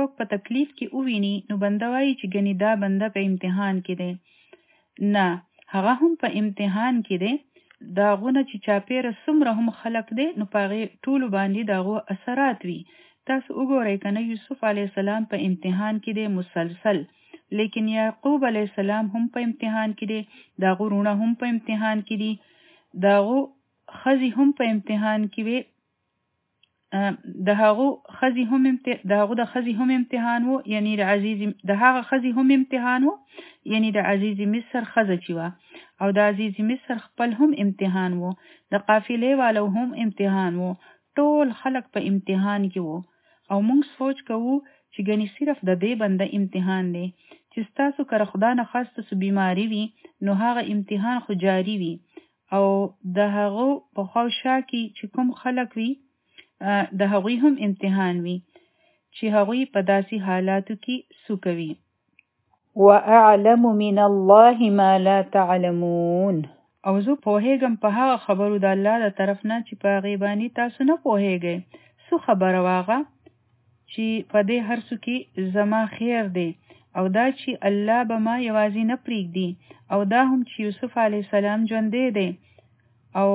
ګنې دا بنده په امتحان کې دی. نه، هغه هم په امتحان کې دی. د هغونه چې چاپېره څومره هم خلک دی، نو په هغې ټولو باندې د هغو اثرات وي. تاسو وګورئ کنه یوسف علیه السلام په امتحان کې دی مسلسل، لیکن یعقوب علیه السلام هم په امتحان کې دی، داغو رونه هم په امتحان کې دي، داغو خزي هم په امتحان کې وي، د هغه خزي هم امتحان وو، یعنی د هغه خزي هم امتحان وو، یعنی د عزیز مصر خزه چې وه، او د عزیز مصر خپل هم امتحان وو، د قافلې والو هم امتحان وو، ټول خلق په امتحان کې وو. او موږ سوچ کوو چې ګنې صرف د دې بنده امتحان دی چې ستاسو کره خدا نه خاصه سو بیماری وي نو هغه امتحان خو جاری وي، او د هغه په خواوشا کې چې کوم خلق وي د هغوی هم امتحان وي چې هغوی په داسې حالاتو کې سو کوي. وَأَعْلَمُ مِنَ اللَّهِ مَا لَا تَعْلَمُونَ. او زه پوهیږم په هغه خبرو د الله د طرف نه چې په هغې باندې تاسو نه پوهیږئ. څه خبره واغه چې په دې هر څه کې زما خیر دی، او دا چې الله به ما یوازې نه پرېږدي، او دا هم چې یوسف علیه السلام ژوندی دی، او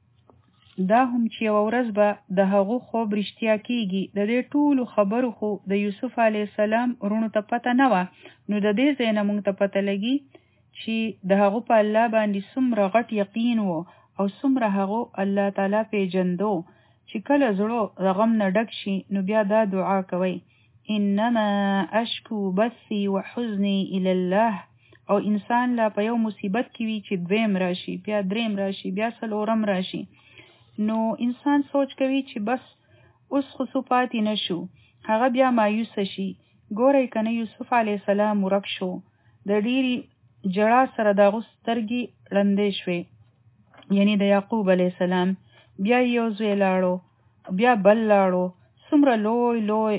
دا هم چې یوه ورځ به د هغو خوب رښتیا کیږي. د دې ټولو خبرو خو د یوسف علیه السلام وروڼو ته پته نه وه، نو د دې ځای نه موږ ته پته لګي چې د هغو په الله باندې څومره غټ یقین و، او څومره هغو الله تعالی پیژندو چې کله زړه د غم نه ډک شي نو بیا دا دعا کوئ: انما اشکو بثي وحزني الى الله. او انسان لا په یو مصیبت کې وي چې دویم راشي، بیا دریم راشي، بیا څلورم راشي، نو انسان سوچ کوي چې بس اوس خو څه پاتې نشو، هغه بیا مایوسه شي. ګورئ کنه یوسف علیه السلام ورک شو، د ډیرې جړا سره د هغه سترګې ړندې شوې، یعنی د یعقوب علیه السلام. بیا یو ځای لاړو، بیا بل لاړو، څومره لوی لوی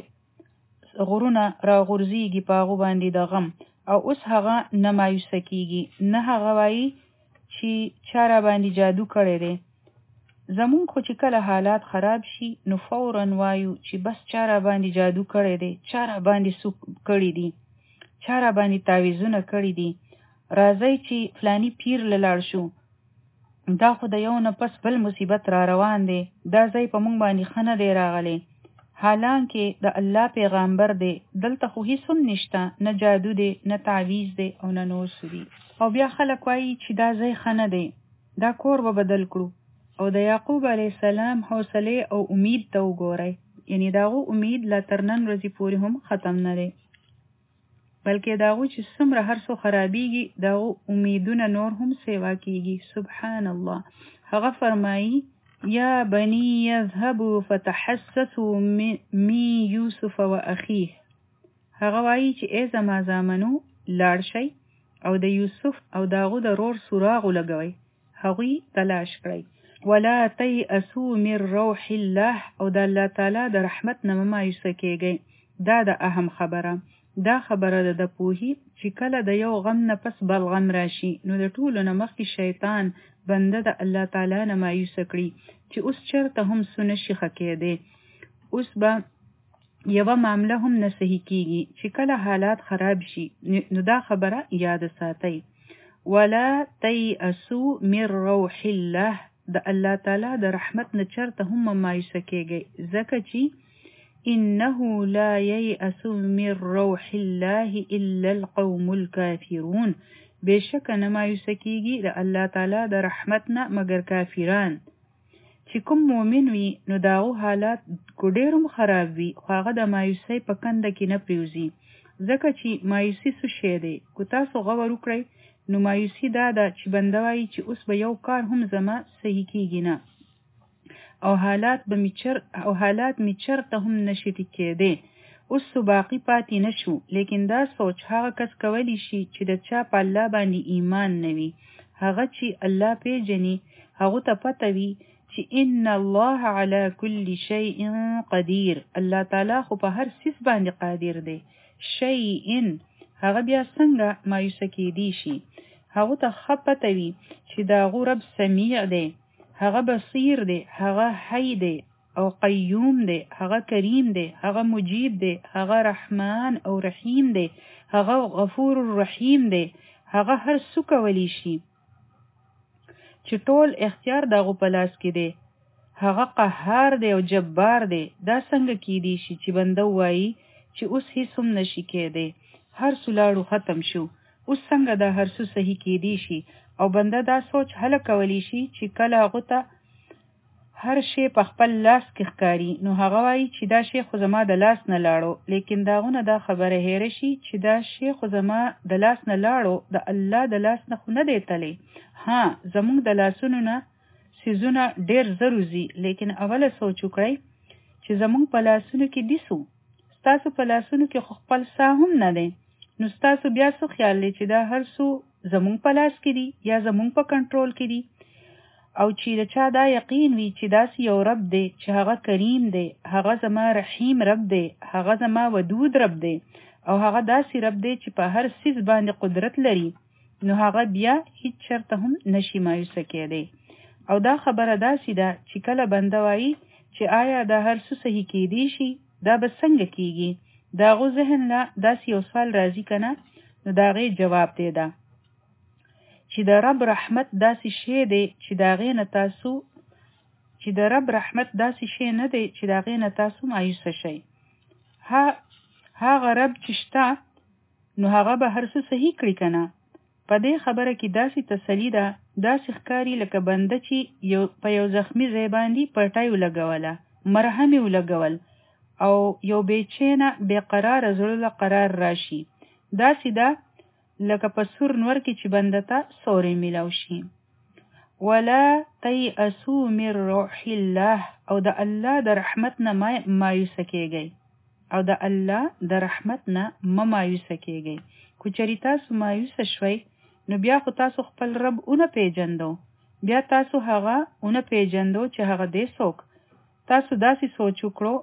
غرونه راغورځېږي په هغو باندې د غم، او اوس هغه نه مایوسه کیږي، نه هغه وایي چې چا را باندې جادو کړی دی. زمون خو چې کله حالات خراب شي نو فوراً وایو چې بس چا را باندې جادو کړی دی، چا را باندې سوک کړی دی، چا را باندې تعویذونه کړی دي، راځئ چې فلانی پیر لاړ شو، دا خو د یو نه پس بل مصیبت را روان دی، دا ځای په موږ باندې ښه نه دی راغلی، حالانکه د الله پیغامبر دی، دلته خو هیڅ هم نشته، نه جادو دی، نه تعویذ دی، او نه نور څه دي. او بیا خلک وایي چې دا ځای ښه نه دی، دا کور به بدل کړو. او د یعقوب علیه السلام حوصله او امید ته وګورئ، یعنی داغو امید لا تر نن ورځې پورې هم ختم نه دی، بلکې داغو چې څومره هر څه خرابېږي داغو امیدونه نور هم سیوا کیږي. سبحان الله. هغه فرمایي: یا بني یذهبوا فتحسسوا من یوسف و اخیه. هغه وایي چې ای زما زامنو لاړ شئ او د یوسف او داغو د رور سراغ ولګوئ، هغوی تلاش کړئ. ولا تیأسوا من روح الله. او د الله تعالی د رحمت نه مه مایوسه کیږئ. دا د اهم خبره، دا خبره ده د پوهی چې کله د یو غم نه پس بل غم راشي نو د ټولو نه مخکې شیطان بنده د الله تعالی نه مایوسه کړي چې اوس چرته هم څه نشي ښه کیدی، اوس به یوه معامله هم نه صحیح کیږي. چې کله حالات خراب شي نو دا خبره یاد ساتئ: ولا تیأسوا من روح الله. د الله تعالی د رحمت نه چرته هم مایوسه کیږئ، ځکه چې انه لا ییأس من روح الله الا القوم الكافرون. بشک نه مایوسه کیږي د الله تعالی د رحمت نه مگر کافران. چې کوم مؤمن وي نو داغو حالات کو ډېر هم خراب وي خو هغه د مایوسۍ په کنده کې نه پریوزي، ځکه چې مایوسي څه شی دی. کو تاسو غور وکړئ نو مایوسي دا ده چې بنده وایي چې اوس به یو کار هم زما صحیح کیږي نه، او حالات می چرته هم نشي ټیکېدی، اوس سو باقی پاتې نشو. لیکن دا سوچ هغه کس کولی شي چې د چا په الله باندې ایمان نوي، هغه چې الله پیژني هغه ته پته وي چې ان الله على كل شيء قدير. الله تعالی خو په هر څه باندې قادر دی. شیء هغه بیا څنګه مایوسه کیدی شي، هغه ته ښه پته وي چې دا رب سمیع دی، هغه بصیر دی، هغه حی دی او قیوم دی، هغه کریم دی، هغه مجیب دی، هغه رحمان او رحیم دی، هغه غفور الرحیم دی، هغه هر څه کولی شي، چې ټول اختیار دغه په لاس کې دی. هغه قهار دی او جبار دی. دا څنګه کیدی شي چې بنده وایي چې اوس هیڅ هم نشي کېدی، هر څه لاړو ختم شو، اوس څنګه دا هر څه صحیح کیدی شي؟ او بنده دا سوچ هله کولی شي چې کله هغه ته هر شی په خپل لاس کې ښکاري، نو هغه وایي چې دا شی خو زما د لاس نه لاړو. لیکن داغونه دا خبره هېره شي چې دا شی خو زما د لاس نه لاړو، د الله د لاس نه خو نه دی تلی. ها، زمونږ د لاسونو نه سیزونه ډیر زر وځي، لیکن اوله سوچ وکړئ چې زمونږ په لاسونو کې دیسو. ستاسو په لاسونو کې خو خپل ساه هم نه دی، نو ستاسو بیا څه خیال دی چې دا هر څه زمونږ په لاس کې دي یا زمونږ په کنټرول کې دي؟ او چې د چا دا یقین وي چې داسې یو رب دی چې هغه کریم دی، هغه زما رحیم رب دی، هغه زما ودود رب دی، او هغه داسې رب دی چې په هر څیز باندې قدرت لري، نو هغه بیا هیڅ چرته هم نشي مایوسه کېدی. او دا خبره داسې ده چې کله بنده وایي چې آیا دا هر څه صحیح کېدی شي، دا به څنګه کېږي؟ د هغو ذهن له داسې یو سوال راځي که نه؟ نو د هغې جواب دی ده چې د رب رحمت داسې شی دی چې د هغې نه تاسو نه دی چې د هغې نه تاسو مایوسه شئ. هغه رب چې شته نو هغه به هر څه صحیح کړي که نه؟ په دې خبره کې داسې تسلي ده، داسې ښکاري لکه بنده چې په یو زخمي ځای باندې پټۍ ولګوله، مرهم یې ولګول او یو بېچینه بېقراره زړه له قرار راشي. داسې ده لکه په سور نور کې چې بنده ته سوری میلاو شي. ولا تیأسوا من روح الله، او د الله د رحمت نه مایوسه کېږئ، او د الله د رحمت نه مایوسه کېږئ. کو چېرې تاسو مایوسه شوئ نو بیا خو تاسو خپل رب اونه پیژندو، بیا تاسو هغه اونه پیژندو چې هغه دی څوک. تاسو داسې سوچ وکړو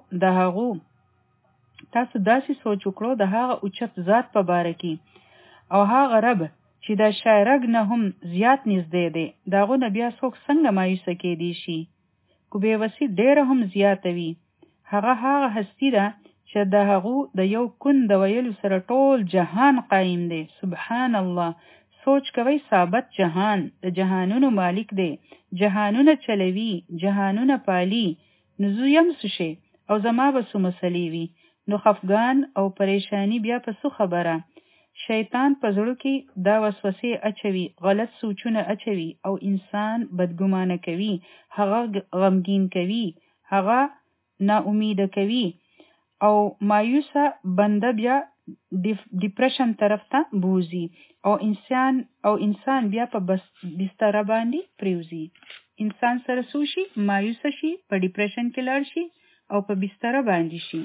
د هغه اوچت ذات په باره کې، او هغه رب چې د شایرګ نه هم زیات نږدې دی، د هغو نه بیا څوک څنګه مایوسه کېدی شي؟ کو بېوسي ډېره هم زیاته وي. هغه هستی ده چې د هغو د یو کون د ویلو سره ټول جهان قایم دی. سبحان الله. سوچ کوي ثابت جهان د جهانونو مالک دی، جهانونه چلوي، جهانونه پالي. نو زه یم څه شی او زما به څه مسلې وي؟ نو خفګان او پریشانی بیا په څه خبره؟ شیطان په زړه کې دا وسوسې اچوي، غلط سوچونه اچوي او انسان بدګمانه کوي، هغه غمگین کوي، هغه ناامیده کوي، او مایوسه بنده بیا ډیپریشن طرف ته بوزي، او انسان بیا په بستر باندې پریوزي. انسان سره سوشي مایوسه شي، په ډیپریشن کې لاړ شي او په بستر باندې شي.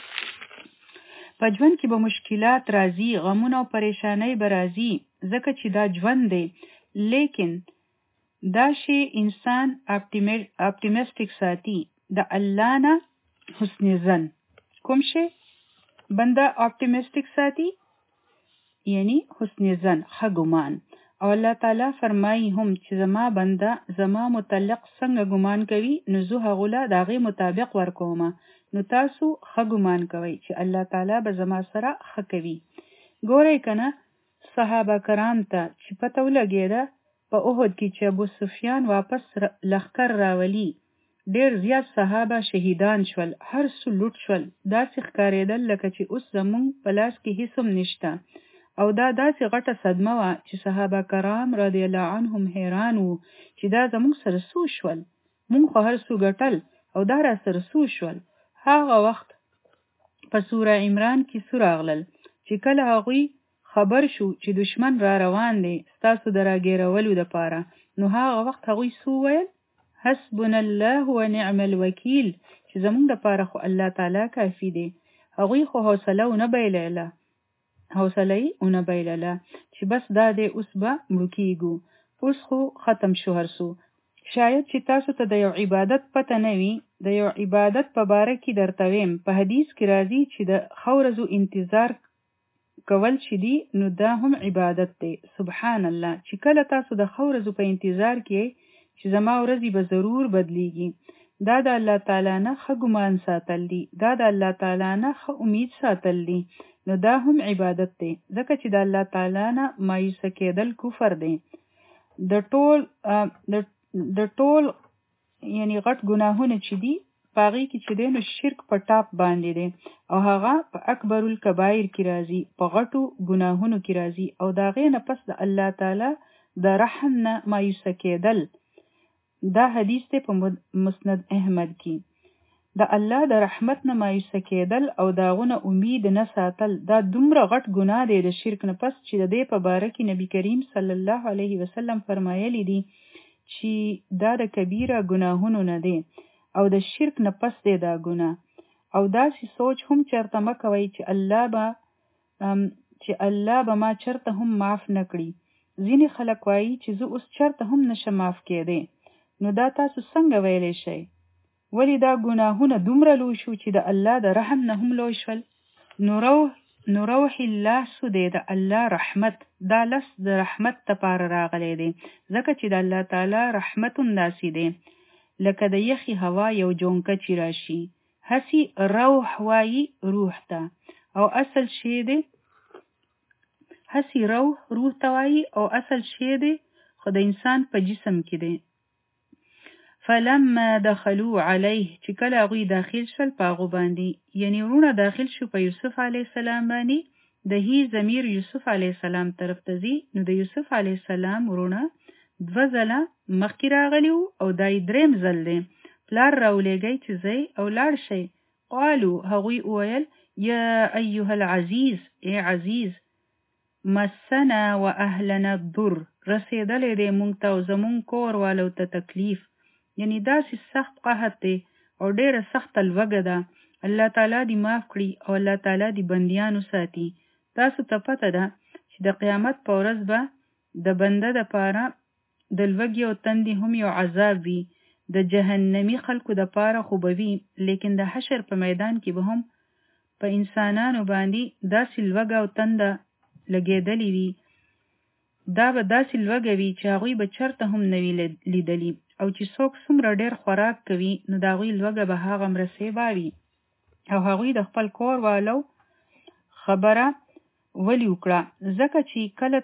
په ژوند کې به مشکلات راځي، غمونه او پریشانۍ به راځي، ځکه چې دا ژوند دی. لیکن دا شی انسان اپټیمیسټیک ساتي، د الله نه حسن ظن. کوم شی بنده اپټیمیسټیک ساتي؟ یعنی حسن ظن، ښه ګمان. او الله تعالی فرمایي هم چې زما بنده زما متعلق څنګه ګمان کوي نو زه هغه له دغه مطابق ورکوم. نو تاسو ښه ګمان کوئ چې الله تعالی به زما سره ښه کوي. ګورئ کنه صحابه کرام ته چې پته ولګېده په احد کې چې ابو سفیان واپس لښکر راولي، ډیر زیات صحابه شهیدان شول، هر څه لوټ شول، داسې ښکارېدل لکه چې اوس زمونږ په لاس کې هیڅ هم نشته. او دا داسې غټه صدمه وه چې صحابه کرام رضی الله عنهم حیران وو چې دا زمونږ سره څه شول، مونږ خو هر څه ګټل او دا را سره څه شول. هغه وخت په سوره عمران کې څه راغلل چې کله هغوی خبر شو چې دشمن را روان دی ستاسو د راګیرولو دپاره، نو هغه وخت هغوی څه وویل؟ حسبنا الله ونعم الوکیل، چې زمونږ دپاره خو الله تعالی کافي دی. هغوی خو حوصله ونه بایلله چې بس دا دی اوس به مړو کېږو، اوس خو ختم شو هر څه. شاید چې تاسو ته د یو عبادت پته نه وي، د یو عبادت په باره کې درته ویم. په حدیث کې راځي چې د ښه ورځو انتظار کول چې دي نو دا هم عبادت دی. سبحان الله. چې کله تاسو د ښه ورځو په انتظار کې چې زما ورځې به ضرور بدلیږي، دا د الله تعالی نه ښه ګمان ساتل دي، دا د الله تعالی نه ښه امید ساتل دي، نو دا هم عبادت دی. ځکه چې د الله تعالی نه مایوسه کېدل کفر دی. د ټول یعنی غټ ګناهونه چې دي پاغي کې چې دی نو شرک په ټاپ باندې دی او هغه په اکبر الکبائر کې راځي په غټو ګناهونو کې راځي او دا غي نه پس د الله تعالی د رحم نه مایوس کېدل دا حدیث ته په مسند احمد کې د الله د رحمت نه مایوس کېدل او داغونه امید نه ساتل دا دومره غټ ګناه دی د شرک نه پس چې د دې په باره کې نبی کریم صلی الله علیه وسلم فرمایلی دی چې دا د کبیره ګناهونو نه دی او د شرک نه پس دی دا ګناه او داسې سوچ هم چرته مکوي چې الله به ما چرته هم معاف نکړي ځینې خلک وایي چې زه اوس چرته هم نشم معاف کېدی نو دا تاسو څنګه ویلی شئ ولی دا ګناهونه دومره لوی شو چې د الله د رحم نه هم لوی شول نو روح الله سو دی د الله رحمت دا لس د رحمت لپاره راغلی دی ځکه چې د الله تعالی رحمت داسې دی لکه د یخي هوا یو جونکه چې راشي هسي روح وایي روح ته او اصل شی دی هسي روح ته وایي او اصل شی دی خو د انسان په جسم کې دی فلما دخلوا عليه چې کله هغوی داخل شول په هغو باندې یعنی ورونه داخل شو په یوسف علیه السلام باندې د هی ضمیر یوسف علیه السلام طرف ته ځي نو د یوسف علیه السلام ورونه دوه ځله مخکې راغلي او دا یې دریم ځل دی پلار راولېږئ چې ځئ او لاړ شئ قالو هغوی وویل یا ایها العزیز ای عزیز مسنا و اهلنا الضر رسېدلی دی مونږ ته او زمونږ کور والو ته تکلیف یعنی داسې سخت قحط دی او ډیره سخته لوږه ده الله تعالی دې معاف کړي او الله تعالی دې بندیانو ساتي تاسو ته پته ده چې د قیامت په ورځ به د بنده دپاره د لوږې او تندې هم یو عذاب وي د جهنمی خلکو دپاره خو به وي لیکن د حشر په میدان کې به هم په انسانانو باندې داسې لوږه او تنده لګېدلې وي دا به داسې لوږه وي چې هغوی به چرته هم نه وي لیدلي او چې څوک څومره ډېر خوراک کوي نو د هغوی لوږه به هغه مرسې باوي او هغوی د خپل کور والو خبره ولي وکړه ځکه چې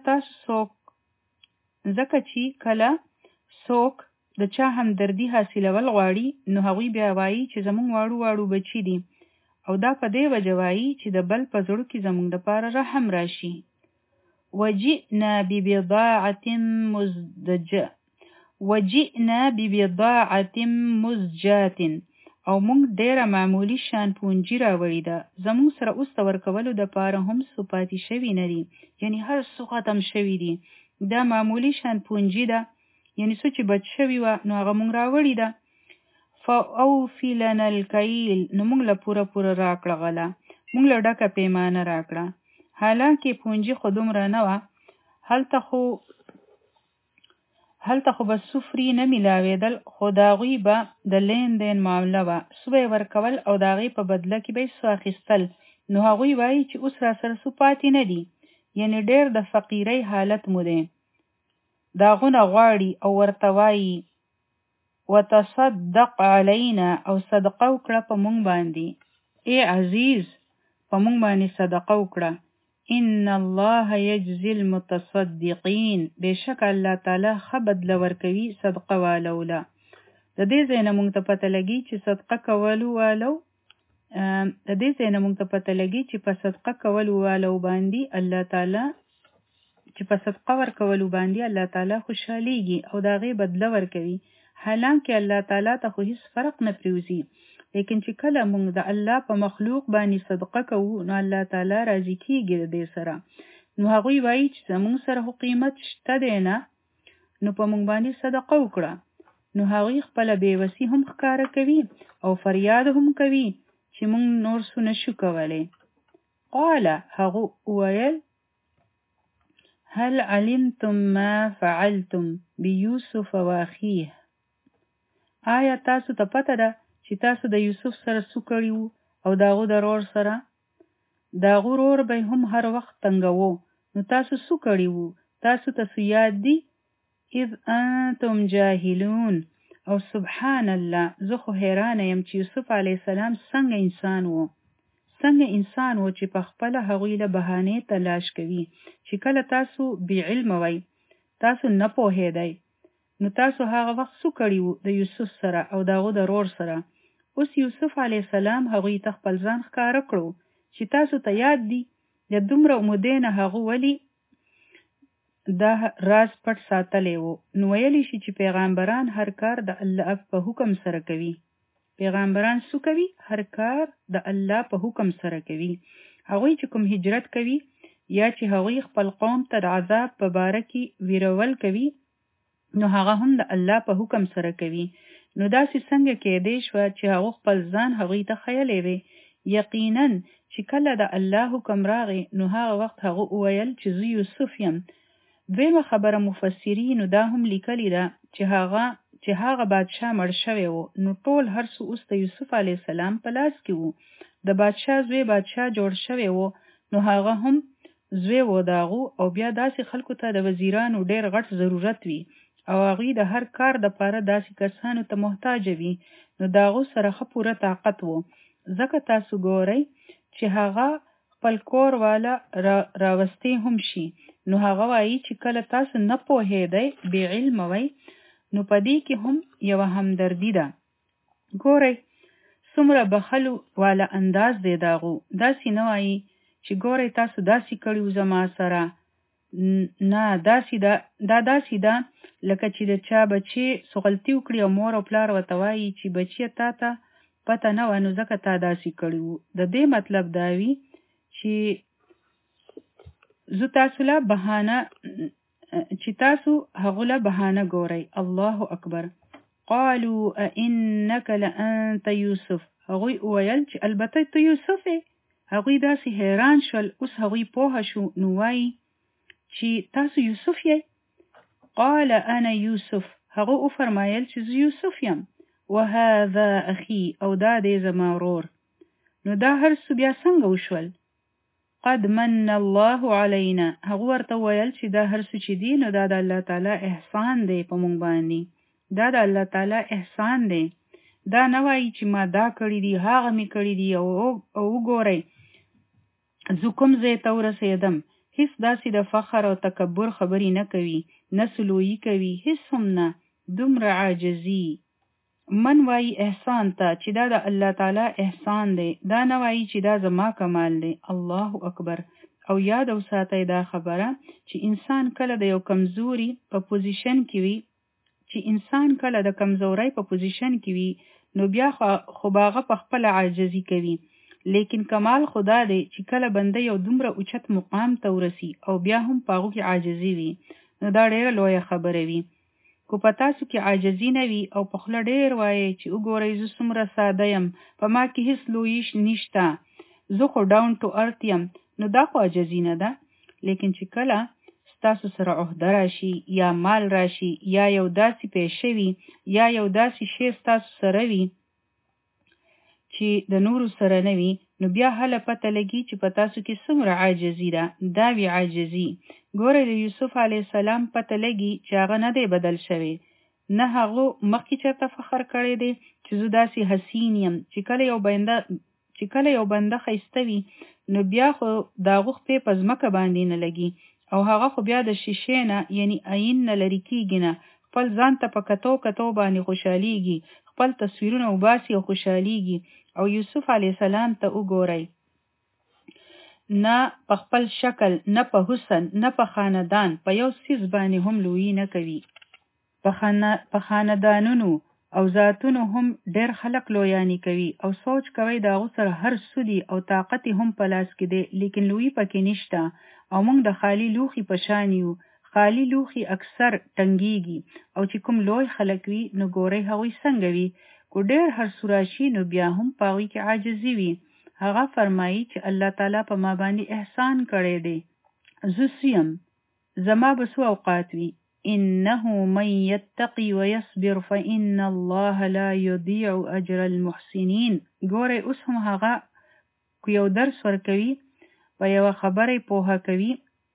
کله څوک د چا همدردي حاصلول غواړي نو هغوی بیا وایي چې زموږ واړو بچي دي او دا په دې وجه وایي چې د بل په زړه کې زموږ دپاره رحم راشي وجئنا ببضاعة مزجاة او موږ ډیره معمولی شان پونجي راوړې ده زموږ سره اوس د ورکولو دپاره هم څه پاتې شوي نه دي یعنی هر څه ختم شوي دي دا معمولی شان پونجي ده یعنی څه چې بچ شوي وه نو هغه موږ راوړې ده فاوفي لنا الکیل نو موږ له پوره راکړه غله موږ له ډکه پیمانه راکړه حالانکه پونجي خو دومره نه وه هلته خو به سفري نه میلاوېدل خو د هغوی به د لین دین معامله وه څه به یې ورکول او د هغې په بدله کې به یې څه اخیستل نو هغوی وایي چې اوس راسره څه پاتې نه دي یعنی ډېر د فقیرۍ حالت مو دی د هغونه غواړي او ورته وایي وتصدق علینا او صدقه وکړه په مونږ باندې ای عزیز په مونږ باندې صدقه وکړه ان الله یجزي المتصدقین بشک الله تعالی ښه بدله ورکوي صدقه والوله د دې ځای نه مونږ ته پته لګي چې صدقه کولو والو چې په صدقه کولو والو باندې الله تعالی چې په صدقه ورکولو باندې الله تعالی خوشحالیږي او د هغې بدله ورکوي حالانکه الله تعالی ته خو هیڅ فرق نه پریوزي لیکن چې کله موږ د الله په مخلوق باندې صدقه کوو نو الله تعالی راضي کیږي د دې سره نو هغوی وایي چې زموږ سره خو قیمت شته دی نه نو په موږ باندې صدقه وکړه نو هغوی خپله بېوسي هم ښکاره کوي او فریاد هم کوي چې موږ نور څه نشو کولی قال هغو وویل هل علمتم ما فعلتم بیوسف واخیه آیا تاسو ته پته ده چې تاسو د یوسف سره څه کړي وو او د هغه د ورور سره د هغه ورور به هم هر وخت تنګوو نو تاسو څه کړي وو تاسو ته څه یاد دي اذ انتم جاهلون او سبحان الله زه خو حیرانه یم چې یوسف علیه السلام څنګه انسان و چې په خپله هغوی له بهانې تلاش کوي چې کله تاسو بې علمه وئ تاسو نه پوهېدئ نو تاسو هغه وخت څه کړي وو د یوسف سره او د هغه د ورور سره. اوس یوسف علیه السلام هغوی ته خپل ځان ښکاره کړو چې تاسو ته یاد دي د دومره مودې نه هغه ولې دا راز پټ ساتلی وو. نو ویلی شي چې پیغمبران هر کار د الله په حکم سره کوي. پیغمبران څه کوي؟ هر کار د الله په حکم سره کوي. هغوی چې کوم هجرت کوي یا چې هغوی خپل قوم ته د عذاب په باره کې ویرول کوي نو هغه هم د الله په حکم سره کوي. نو داسې څنګه کېدی شوه چې هغه خپل ځان هغوی ته خیلی دی. یقینا چې کله د الله حکم راغی نو هغه وخت هغه وویل چې زه یوسف یم. دویمه خبره مفسرینو دا هم لیکلی ده چې هغه بادشاه مړ شوی و. نو ټول هر څه اوس د یوسف علیه السلام په لاس کې وو. د بادشاه زوی بادشاه جوړ شوی و نو هغه هم زوی و داغو او بیا داسې خلکو ته د وزیرانو ډیر غټ ضرورت وي او هغوی د هر کار د پاره داسې کسانو ته محتاج وي. نو داغو سره ښه پوره طاقت وو. ځکه تاسو ګورئ چې هغه خپل کور والا راوستی هم شي. نو هغه وایي چې کله تاسو نه پوهېدئ بې علمه وئ نو په دې کې هم یوه همدردي ده. ګورئ څومره بخلو والا انداز دی داغو. داسې نه وایي چې ګورئ تاسو داسې کړي زما سره. نه داسې ده لکه چې د چا بچی سغلطي وکړي او مور او پلار ورته وایي چې بچیه تا ته پته نه وه نو ځکه تا داسې کړي وو. د دې مطلب دا وي چې تاسو هغه له بهانه ګورئ. الله اکبر. قالوا انک لانت یوسف. هغوی وویل چې البته ته یوسف یې. هغوی داسې حیران شول. اوس هغوی پوه شو نو وایي چې تاسو یوسف یې. قال انا یوسف. هغه وفرمایل چې زه یوسف یم. وهذا اخي. او دا دی زما ورور. نو دا هر څه بیا څنګه وشول؟ قد من الله علینا. هغه ورته ویل چې دا هر څه چې دی نو دا د الله تعالی احسان دی په موږ باندې. دا د الله تعالی احسان دی. دا نه وایي چې ما دا کړی دی هغه مې کړی دی او وګورئ زه کوم ځای ته ورسېدم. هیڅ داسې د فخر او تکبر خبرې نه کوي، نه سلویي کوي، هیڅ هم نه. دومره عاجزي. من وایي احسان ته چې دا د الله تعالی احسان دی. دا نه وایي چې دا زما کمال دی. الله اکبر. او یاد وساتئ دا خبره چې انسان کله د یو کمزوري په پوزیشن کې وي نو بیا خو هغه په خپل عاجزي کوي. لیکن کمال خدا دی چې کله بنده یو دومره اوچت مقام ته ورسی او بیا هم په هغو کې عاجزي وي نو دا ډیره لویه خبره وي. کو په تاسو کې عاجزي نه وي او په خوله ډیر وایي چې وګورئ زه څومره ساده یم، په ما کې هیڅ لویش نشته، زه خو ډاون ټو ارت یم، نو دا خو عاجزي نه ده. لیکن چې کله ستاسو سره عهده راشي یا مال راشي یا یو داسې پیسې وي یا یو داسې شی ستاسو سره وي چې د نورو سره نه وي نو بیا هله پته لګي چې په تاسو کې څومره عاجزي ده. دا وی عاجزي. ګوره د یوسف علیه السلام پته لګي چې هغه نه دی بدل شوی. نه هغه مخکې چېرته فخر کړی دی چې زه داسې حسین یم. چې کله یو بنده ښایسته وي نو بیا خو د هغه خپې په ځمکه باندې نه لګي او هغه خو بیا د شیشې نه یعنی عین نه لرې کېږي نه. خپل ځان ته په کتو باندې خوشحالیږي، خپل تصویرونه وباسي او خوشحالیږي. او یوسف علیه السلام ته وګورئ، نه په خپل شکل، نه په حسن، نه په خاندان، په یو څیز باندې هم لویی نه کوي. په خاندانونو او ذاتونو هم ډېر خلک لویانی کوي او سوچ کوي د هغو سره هر څه دي او طاقت هم په لاس کې دی، لیکن لویی پکې نشته او موږ د خالی لوښي په شان یو. خالی لوښي اکثر ټنګیږي او چې کوم لوی خلک وي نو ګورئ هغوی څنګه وي. کو ډېر هر څه راشي نو بیا هم په هغوی کې عاجزي وي. هغه فرمایي چې الله تعالی په ما باندې احسان کړی دی. زه یم، زما به څو اوقات وي. انه من یتقی ویصبر فإن الله لا یضیع اجر المحسنین. ګورئ اوس هم هغه کو یو درس ورکوي په یوه خبره پوهه کوي.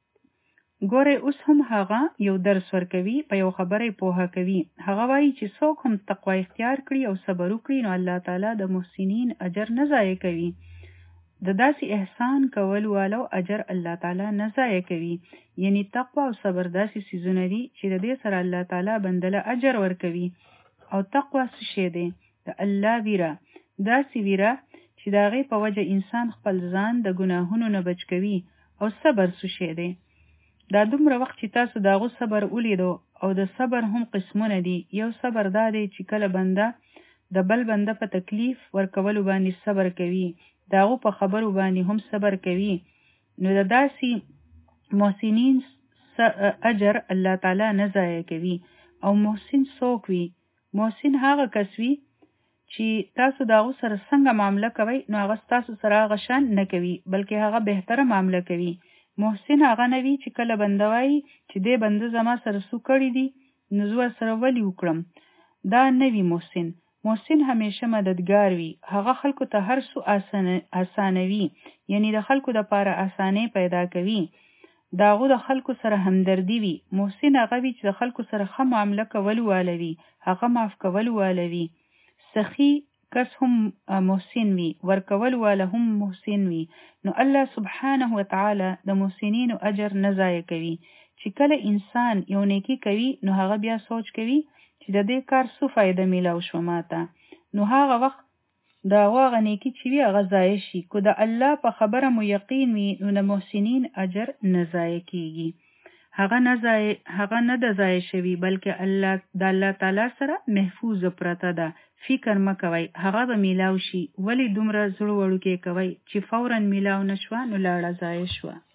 هغه وایي چې څوک هم تقوا اختیار کړي او صبر وکړي نو الله تعالی د محسنین اجر نه ضایع کوي. د داسې احسان کول والو اجر الله تعالی نه ضایع کوي. یعنی تقوا او صبر داسې څیزونه دي چې د دې سره الله تعالی بندله اجر ورکوي. او تقوا څه شی دی؟ د الله ویره، داسې ویره چې د هغې په وجه انسان خپل ځان د ګناهونو نه بچ کوي. او صبر څه شی دی؟ دا دومره وخت چې تاسو د هغو صبر ولیدو، او د صبر هم قسمونه دي. یو صبر دا دی چې کله بنده د بل بنده په تکلیف ورکولو باندې صبر کوي، د هغو په خبرو باندې هم صبر کوي. نو د داسې محسنین اجر الله تعالی نه ضایع کوي. او محسن څوک وي؟ محسن هغه کس وي چې تاسو د هغو سره څنګه معامله کوئ نو هغه تاسو سره هغه شان نه کوي، بلکې هغه بهتره معامله کوي. محسن هغه نه وي چې کله بنده وایي چې دې بنده زما سره څه کړي دي نو زه ورسره ولې وکړم، دا نه وي محسن. محسن همیشه مددگار وي، هغه خلکو ته هر څه اسانوي، یعنی د خلکو دپاره اسانۍ پیدا کوي، د هغو د خلکو سره همدردي وي. محسن هغه وي چې د خلکو سره ښه معامله کول والوي، هغه معاف کول والوي. سخي کس هم محسن وي، ورکول والا هم محسن وي. نو الله سبحانه وتعالی د محسنینو اجر نه ضایع کوي. چې کله انسان یو نیکی کوي نو هغه بیا سوچ کوي چې د دې کار څه فایده میلاو شوه ماته، نو هغه وخت د هغه نیکی چې وي هغه ضایع شي. که د الله په خبره مو یقین وي نو د محسنین اجر نه ضایع کیږي، هغه نه د ضایع شوي، بلکې د الله تعالی سره محفوظ پرته ده. فکر مه کوئ هغه به میلاو شي. ولې دومره زړه وړوکی کوئ چې فورا میلاو نشوه نو لاړه ضایع شوه.